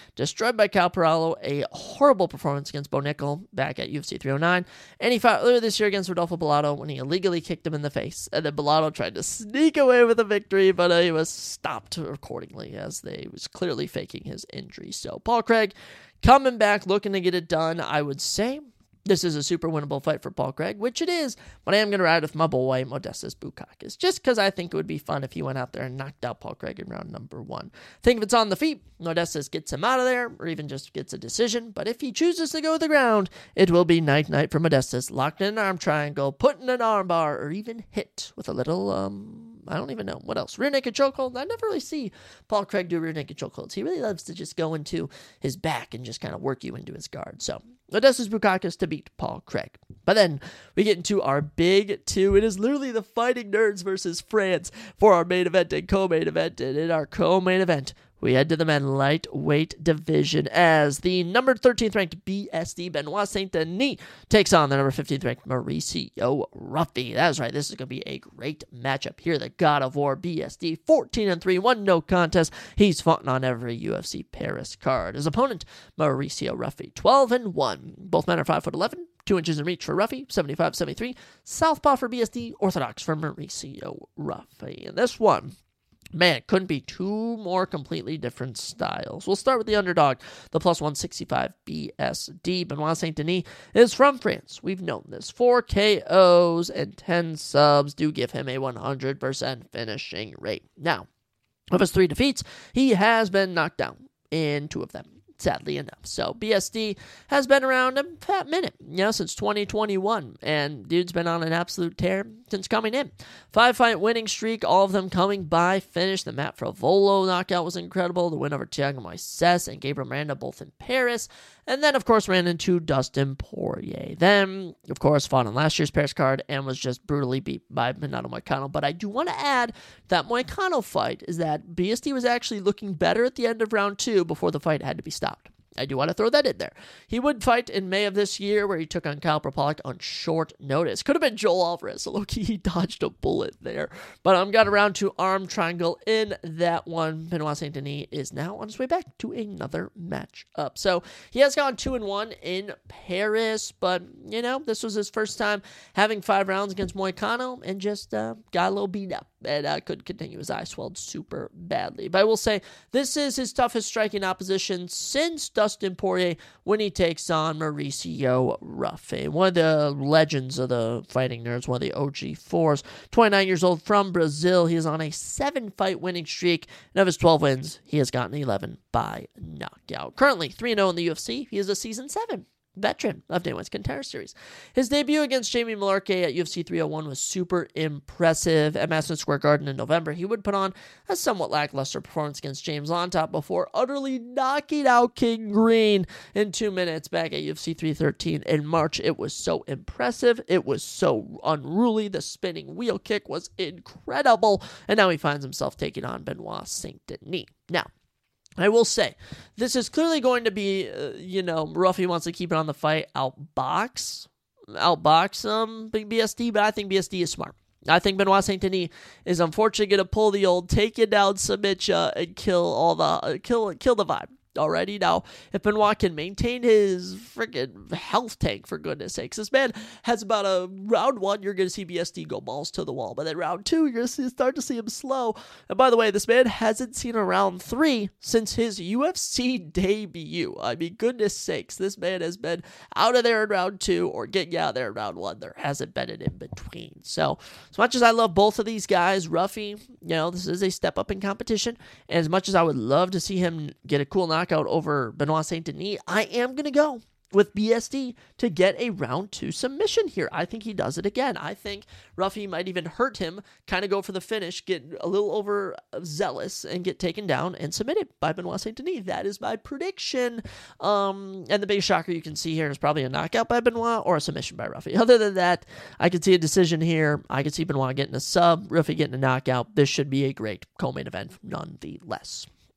destroyed by Cal Perallo, a horrible performance against Bo Nickel back at U F C three oh nine, and he fought earlier this year against Rodolfo Bellato when he illegally kicked him in the face, and then Bellato tried to sneak away with a victory, but uh, he was stopped accordingly as they was clearly faking his injury. So Paul Craig coming back, looking to get it done. I would say this is a super winnable fight for Paul Craig, which it is, but I am going to ride with my boy, Modestas Bukauskas, just because I think it would be fun if he went out there and knocked out Paul Craig in round number one. I think if it's on the feet, Modestas gets him out of there, or even just gets a decision, but if he chooses to go to the ground, it will be night-night for Modestas, locked in an arm triangle, put in an arm bar, or even hit with a little, um, I don't even know, what else? Rear naked chokehold? I never really see Paul Craig do rear naked chokeholds. He really loves to just go into his back and just kind of work you into his guard, so Modestas Bukauskas to beat Paul Craig. But then we get into our big two. It is literally the Fighting Nerds versus France for our main event and co-main event. And in our co-main event, we head to the men lightweight division as the number thirteenth ranked B S D Benoit Saint-Denis takes on the number fifteenth ranked Mauricio Ruffy. That's right, this is going to be a great matchup here. The God of War B S D, fourteen and three, one no contest. He's fought on every U F C Paris card. His opponent, Mauricio Ruffy, twelve and one. Both men are five foot eleven. Two inches in reach for Ruffy, seventy-five seventy-three. Southpaw for B S D, orthodox for Mauricio Ruffy. And this one, man, couldn't be two more completely different styles. We'll start with the underdog, the plus one sixty-five B S D. Benoit Saint-Denis is from France. We've known this. Four K Os and ten subs do give him a one hundred percent finishing rate. Now, of his three defeats, he has been knocked down in two of them, sadly enough. So B S D has been around a fat minute, you know, since twenty twenty-one, and dude's been on an absolute tear since coming in. Five-fight winning streak, all of them coming by finish. The Matt Fravolo knockout was incredible. The win over Thiago Moises and Gabriel Miranda, both in Paris. And then, of course, ran into Dustin Poirier. Then, of course, fought on last year's Paris card and was just brutally beat by Renato Moicano. But I do want to add that Moicano fight is that B S D was actually looking better at the end of round two before the fight had to be stopped. I do want to throw that in there. He would fight in May of this year where he took on Kyle Propolak on short notice. Could have been Joel Alvarez, so low-key he dodged a bullet there. But I'm got around to arm triangle in that one. Benoit Saint-Denis is now on his way back to another matchup. So he has gone two and one in Paris, but, you know, this was his first time having five rounds against Moicano and just uh, got a little beat up. And uh, could continue. His eye swelled super badly. But I will say, this is his toughest striking opposition since Dustin Poirier when he takes on Mauricio Ruffy, one of the legends of the Fighting Nerds, one of the O G fours. twenty-nine years old from Brazil. He is on a seven-fight winning streak. And of his twelve wins, he has gotten eleven by knockout. Currently three and oh in the U F C. He is a Season seven veteran of Day One's Contender Series. His debut against Jamie Mullarkey at U F C three oh one was super impressive. At Madison Square Garden in November, he would put on a somewhat lackluster performance against James Lontop before utterly knocking out King Green in two minutes back at U F C three thirteen in March. It was so impressive. It was so unruly. The spinning wheel kick was incredible. And now he finds himself taking on Benoit Saint-Denis. Now, I will say, this is clearly going to be, uh, you know, Ruffy wants to keep it on the fight, outbox, outbox um, Big B S D, but I think B S D is smart. I think Benoit Saint-Denis is unfortunately going to pull the old take you down, submit ya, and kill all the, uh, kill, kill the vibe. Already now, if Benoit can maintain his freaking health tank, for goodness sakes, this man has about a round one, you're going to see B S D go balls to the wall, but then round two, you're going to start to see him slow. And by the way, this man hasn't seen a round three since his U F C debut. I mean, goodness sakes, this man has been out of there in round two or getting out of there in round one. There hasn't been an in between. So, as much as I love both of these guys, Ruffy, you know, this is a step up in competition, and as much as I would love to see him get a cool knockout out over Benoit Saint-Denis, I am going to go with B S D to get a round two submission here. I think he does it again. I think Ruffy might even hurt him, kind of go for the finish, get a little over zealous, and get taken down and submitted by Benoit Saint-Denis. That is my prediction. Um, and the biggest shocker you can see here is probably a knockout by Benoit or a submission by Ruffy. Other than that, I could see a decision here. I could see Benoit getting a sub, Ruffy getting a knockout. This should be a great co-main event nonetheless.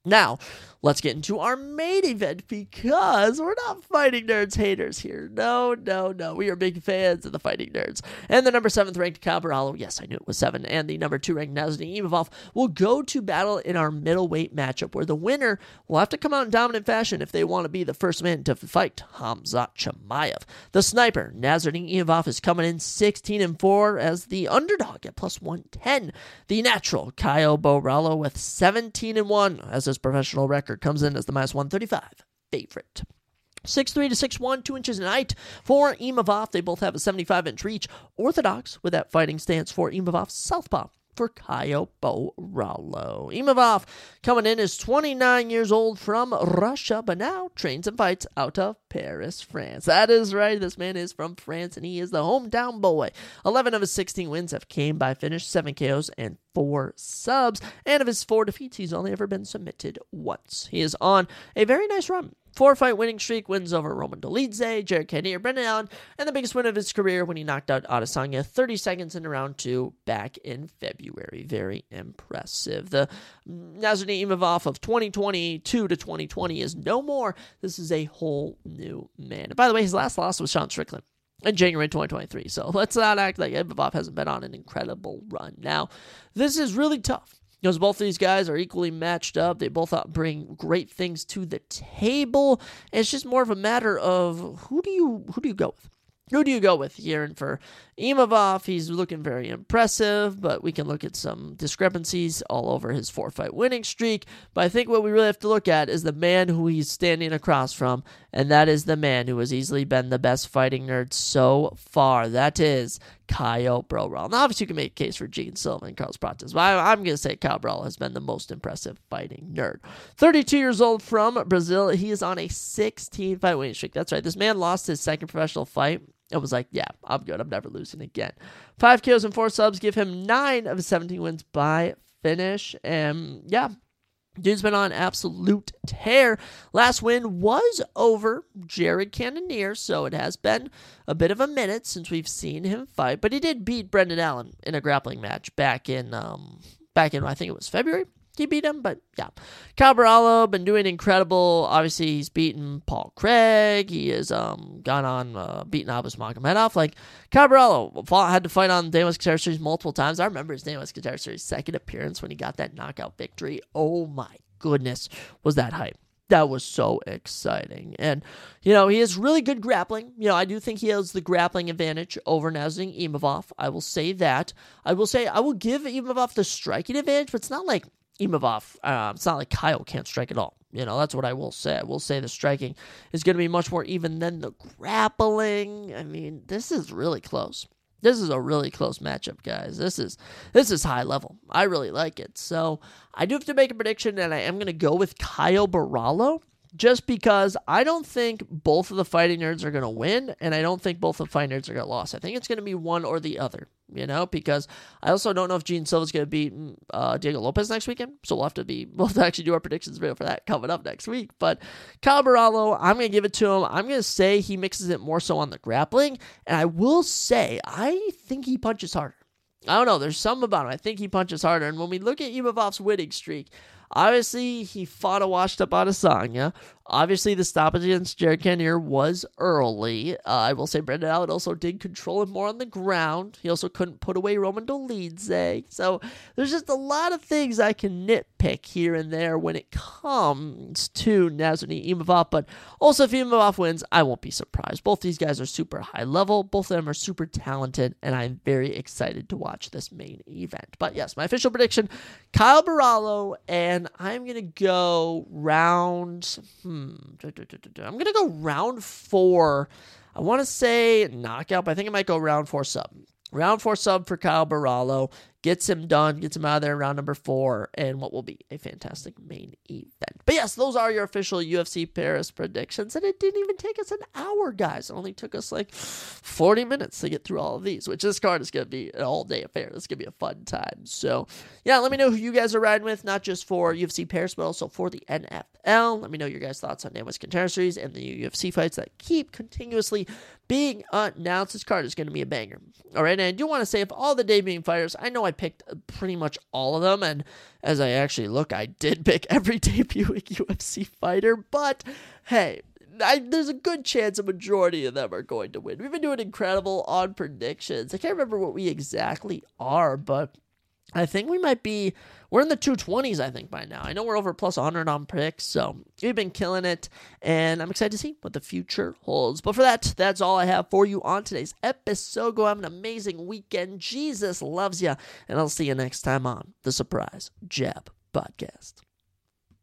Now, let's get into our main event because we're not Fighting Nerds haters here. No, no, no. We are big fans of the Fighting Nerds. And the number seventh ranked Kyle Barallo, yes, I knew it was seven, and the number two ranked Nasruddin Imavov will go to battle in our middleweight matchup where the winner will have to come out in dominant fashion if they want to be the first man to fight Khamzat Chimaev. The sniper, Nasruddin Imavov, is coming in sixteen and four as the underdog at plus one ten. The natural, Kyle Barallo, with seventeen and one as his professional record comes in as the minus one thirty-five favorite. six three to six one, two inches in height for Imavov. They both have a seventy-five inch reach. Orthodox with that fighting stance for Imavov. Southpaw for Kyle Barallo. Imavov coming in is twenty-nine years old from Russia, but now trains and fights out of Paris, France. That is right. This man is from France, and he is the hometown boy. eleven of his sixteen wins have came by finish, seven K Os, and four subs. And of his four defeats, he's only ever been submitted once. He is on a very nice run. Four-fight winning streak, wins over Roman Dolidze, Jared Cannonier, Brendan Allen, and the biggest win of his career when he knocked out Adesanya thirty seconds into round two back in February. Very impressive. The Nasruddin Imavov of twenty twenty-two to twenty twenty is no more. This is a whole new man. And by the way, his last loss was Sean Strickland in January twenty twenty-three, so let's not act like Imavov hasn't been on an incredible run. Now, this is really tough, because both of these guys are equally matched up. They both bring great things to the table. It's just more of a matter of who do you who do you go with? Who do you go with here? And for Imavov, he's looking very impressive, but we can look at some discrepancies all over his four-fight winning streak. But I think what we really have to look at is the man who he's standing across from, and that is the man who has easily been the best Fighting Nerd so far. That is Kyle Barallo. Now, obviously, you can make a case for Gene Silva and Carlos Prates, but I, I'm going to say Kyle Barallo has been the most impressive Fighting Nerd. thirty-two years old from Brazil. He is on a sixteen-fight winning streak. That's right. This man lost his second professional fight. It was like, yeah, I'm good. I'm never losing again. Five K Os and four subs give him nine of his seventeen wins by finish. And yeah, dude's been on absolute tear. Last win was over Jared Cannonier, so it has been a bit of a minute since we've seen him fight. But he did beat Brendan Allen in a grappling match back in, um, back in I think it was February. He beat him, but yeah. Kyle Barallo been doing incredible. Obviously, he's beaten Paul Craig. He has um gone on uh, beating Abus Magomedov. Like, Kyle Barallo fought, had to fight on Damas Guitar Series multiple times. I remember his Damas Guitar Series second appearance when he got that knockout victory. Oh my goodness, was that hype. That was so exciting. And, you know, he has really good grappling. You know, I do think he has the grappling advantage over Nasruddin Imavov. I will say that. I will say I will give Imavov the striking advantage, but it's not like Imavov, uh, it's not like Kyle can't strike at all. You know, that's what I will say. I will say the striking is going to be much more even than the grappling. I mean, this is really close. This is a really close matchup, guys. This is this is high level. I really like it. So I do have to make a prediction, and I am going to go with Kyle Barallo, just because I don't think both of the Fighting Nerds are going to win, and I don't think both of the Fighting Nerds are going to lose. I think it's going to be one or the other, you know, because I also don't know if Gene Silva is going to beat uh, Diego Lopez next weekend, so we'll have to be, we'll have to actually do our predictions video for that coming up next week. But Kyle Barallo, I'm going to give it to him. I'm going to say he mixes it more so on the grappling, and I will say I think he punches harder. I don't know, there's something about him. I think he punches harder, and when we look at Imavov's winning streak, obviously, he fought a washed-up Adesanya. Obviously, the stoppage against Jared Cannonier was early. Uh, I will say Brendan Allen also did control him more on the ground. He also couldn't put away Roman Dolidze. So there's just a lot of things I can nitpick here and there when it comes to Nasruddin Imavov. But also, if Imavov wins, I won't be surprised. Both these guys are super high level. Both of them are super talented, and I'm very excited to watch this main event. But yes, my official prediction, Kyle Barallo, and I'm going to go round... Hmm, I'm going to go round four. I want to say knockout, but I think I might go round four sub. Round four sub for Kyle Barallo. Gets him done, gets him out of there in round number four, and what will be a fantastic main event. But yes, those are your official U F C Paris predictions, and it didn't even take us an hour, guys. It only took us like forty minutes to get through all of these, which this card is going to be an all-day affair. This is going to be a fun time. So, yeah, let me know who you guys are riding with, not just for U F C Paris, but also for the N F L. Let me know your guys' thoughts on Damas Contender Series and the U F C fights that keep continuously being announced. This card is going to be a banger. All right, and I do want to say, if all the debuting fighters, I know I picked pretty much all of them, and as I actually look, I did pick every debuting U F C fighter, but hey, I, there's a good chance a majority of them are going to win. We've been doing incredible on predictions. I can't remember what we exactly are, but I think we might be, we're in the two twenties, I think, by now. I know we're over plus one hundred on picks, so we've been killing it, and I'm excited to see what the future holds. But for that, that's all I have for you on today's episode. Go have an amazing weekend. Jesus loves you, and I'll see you next time on the Surprise Jab Podcast.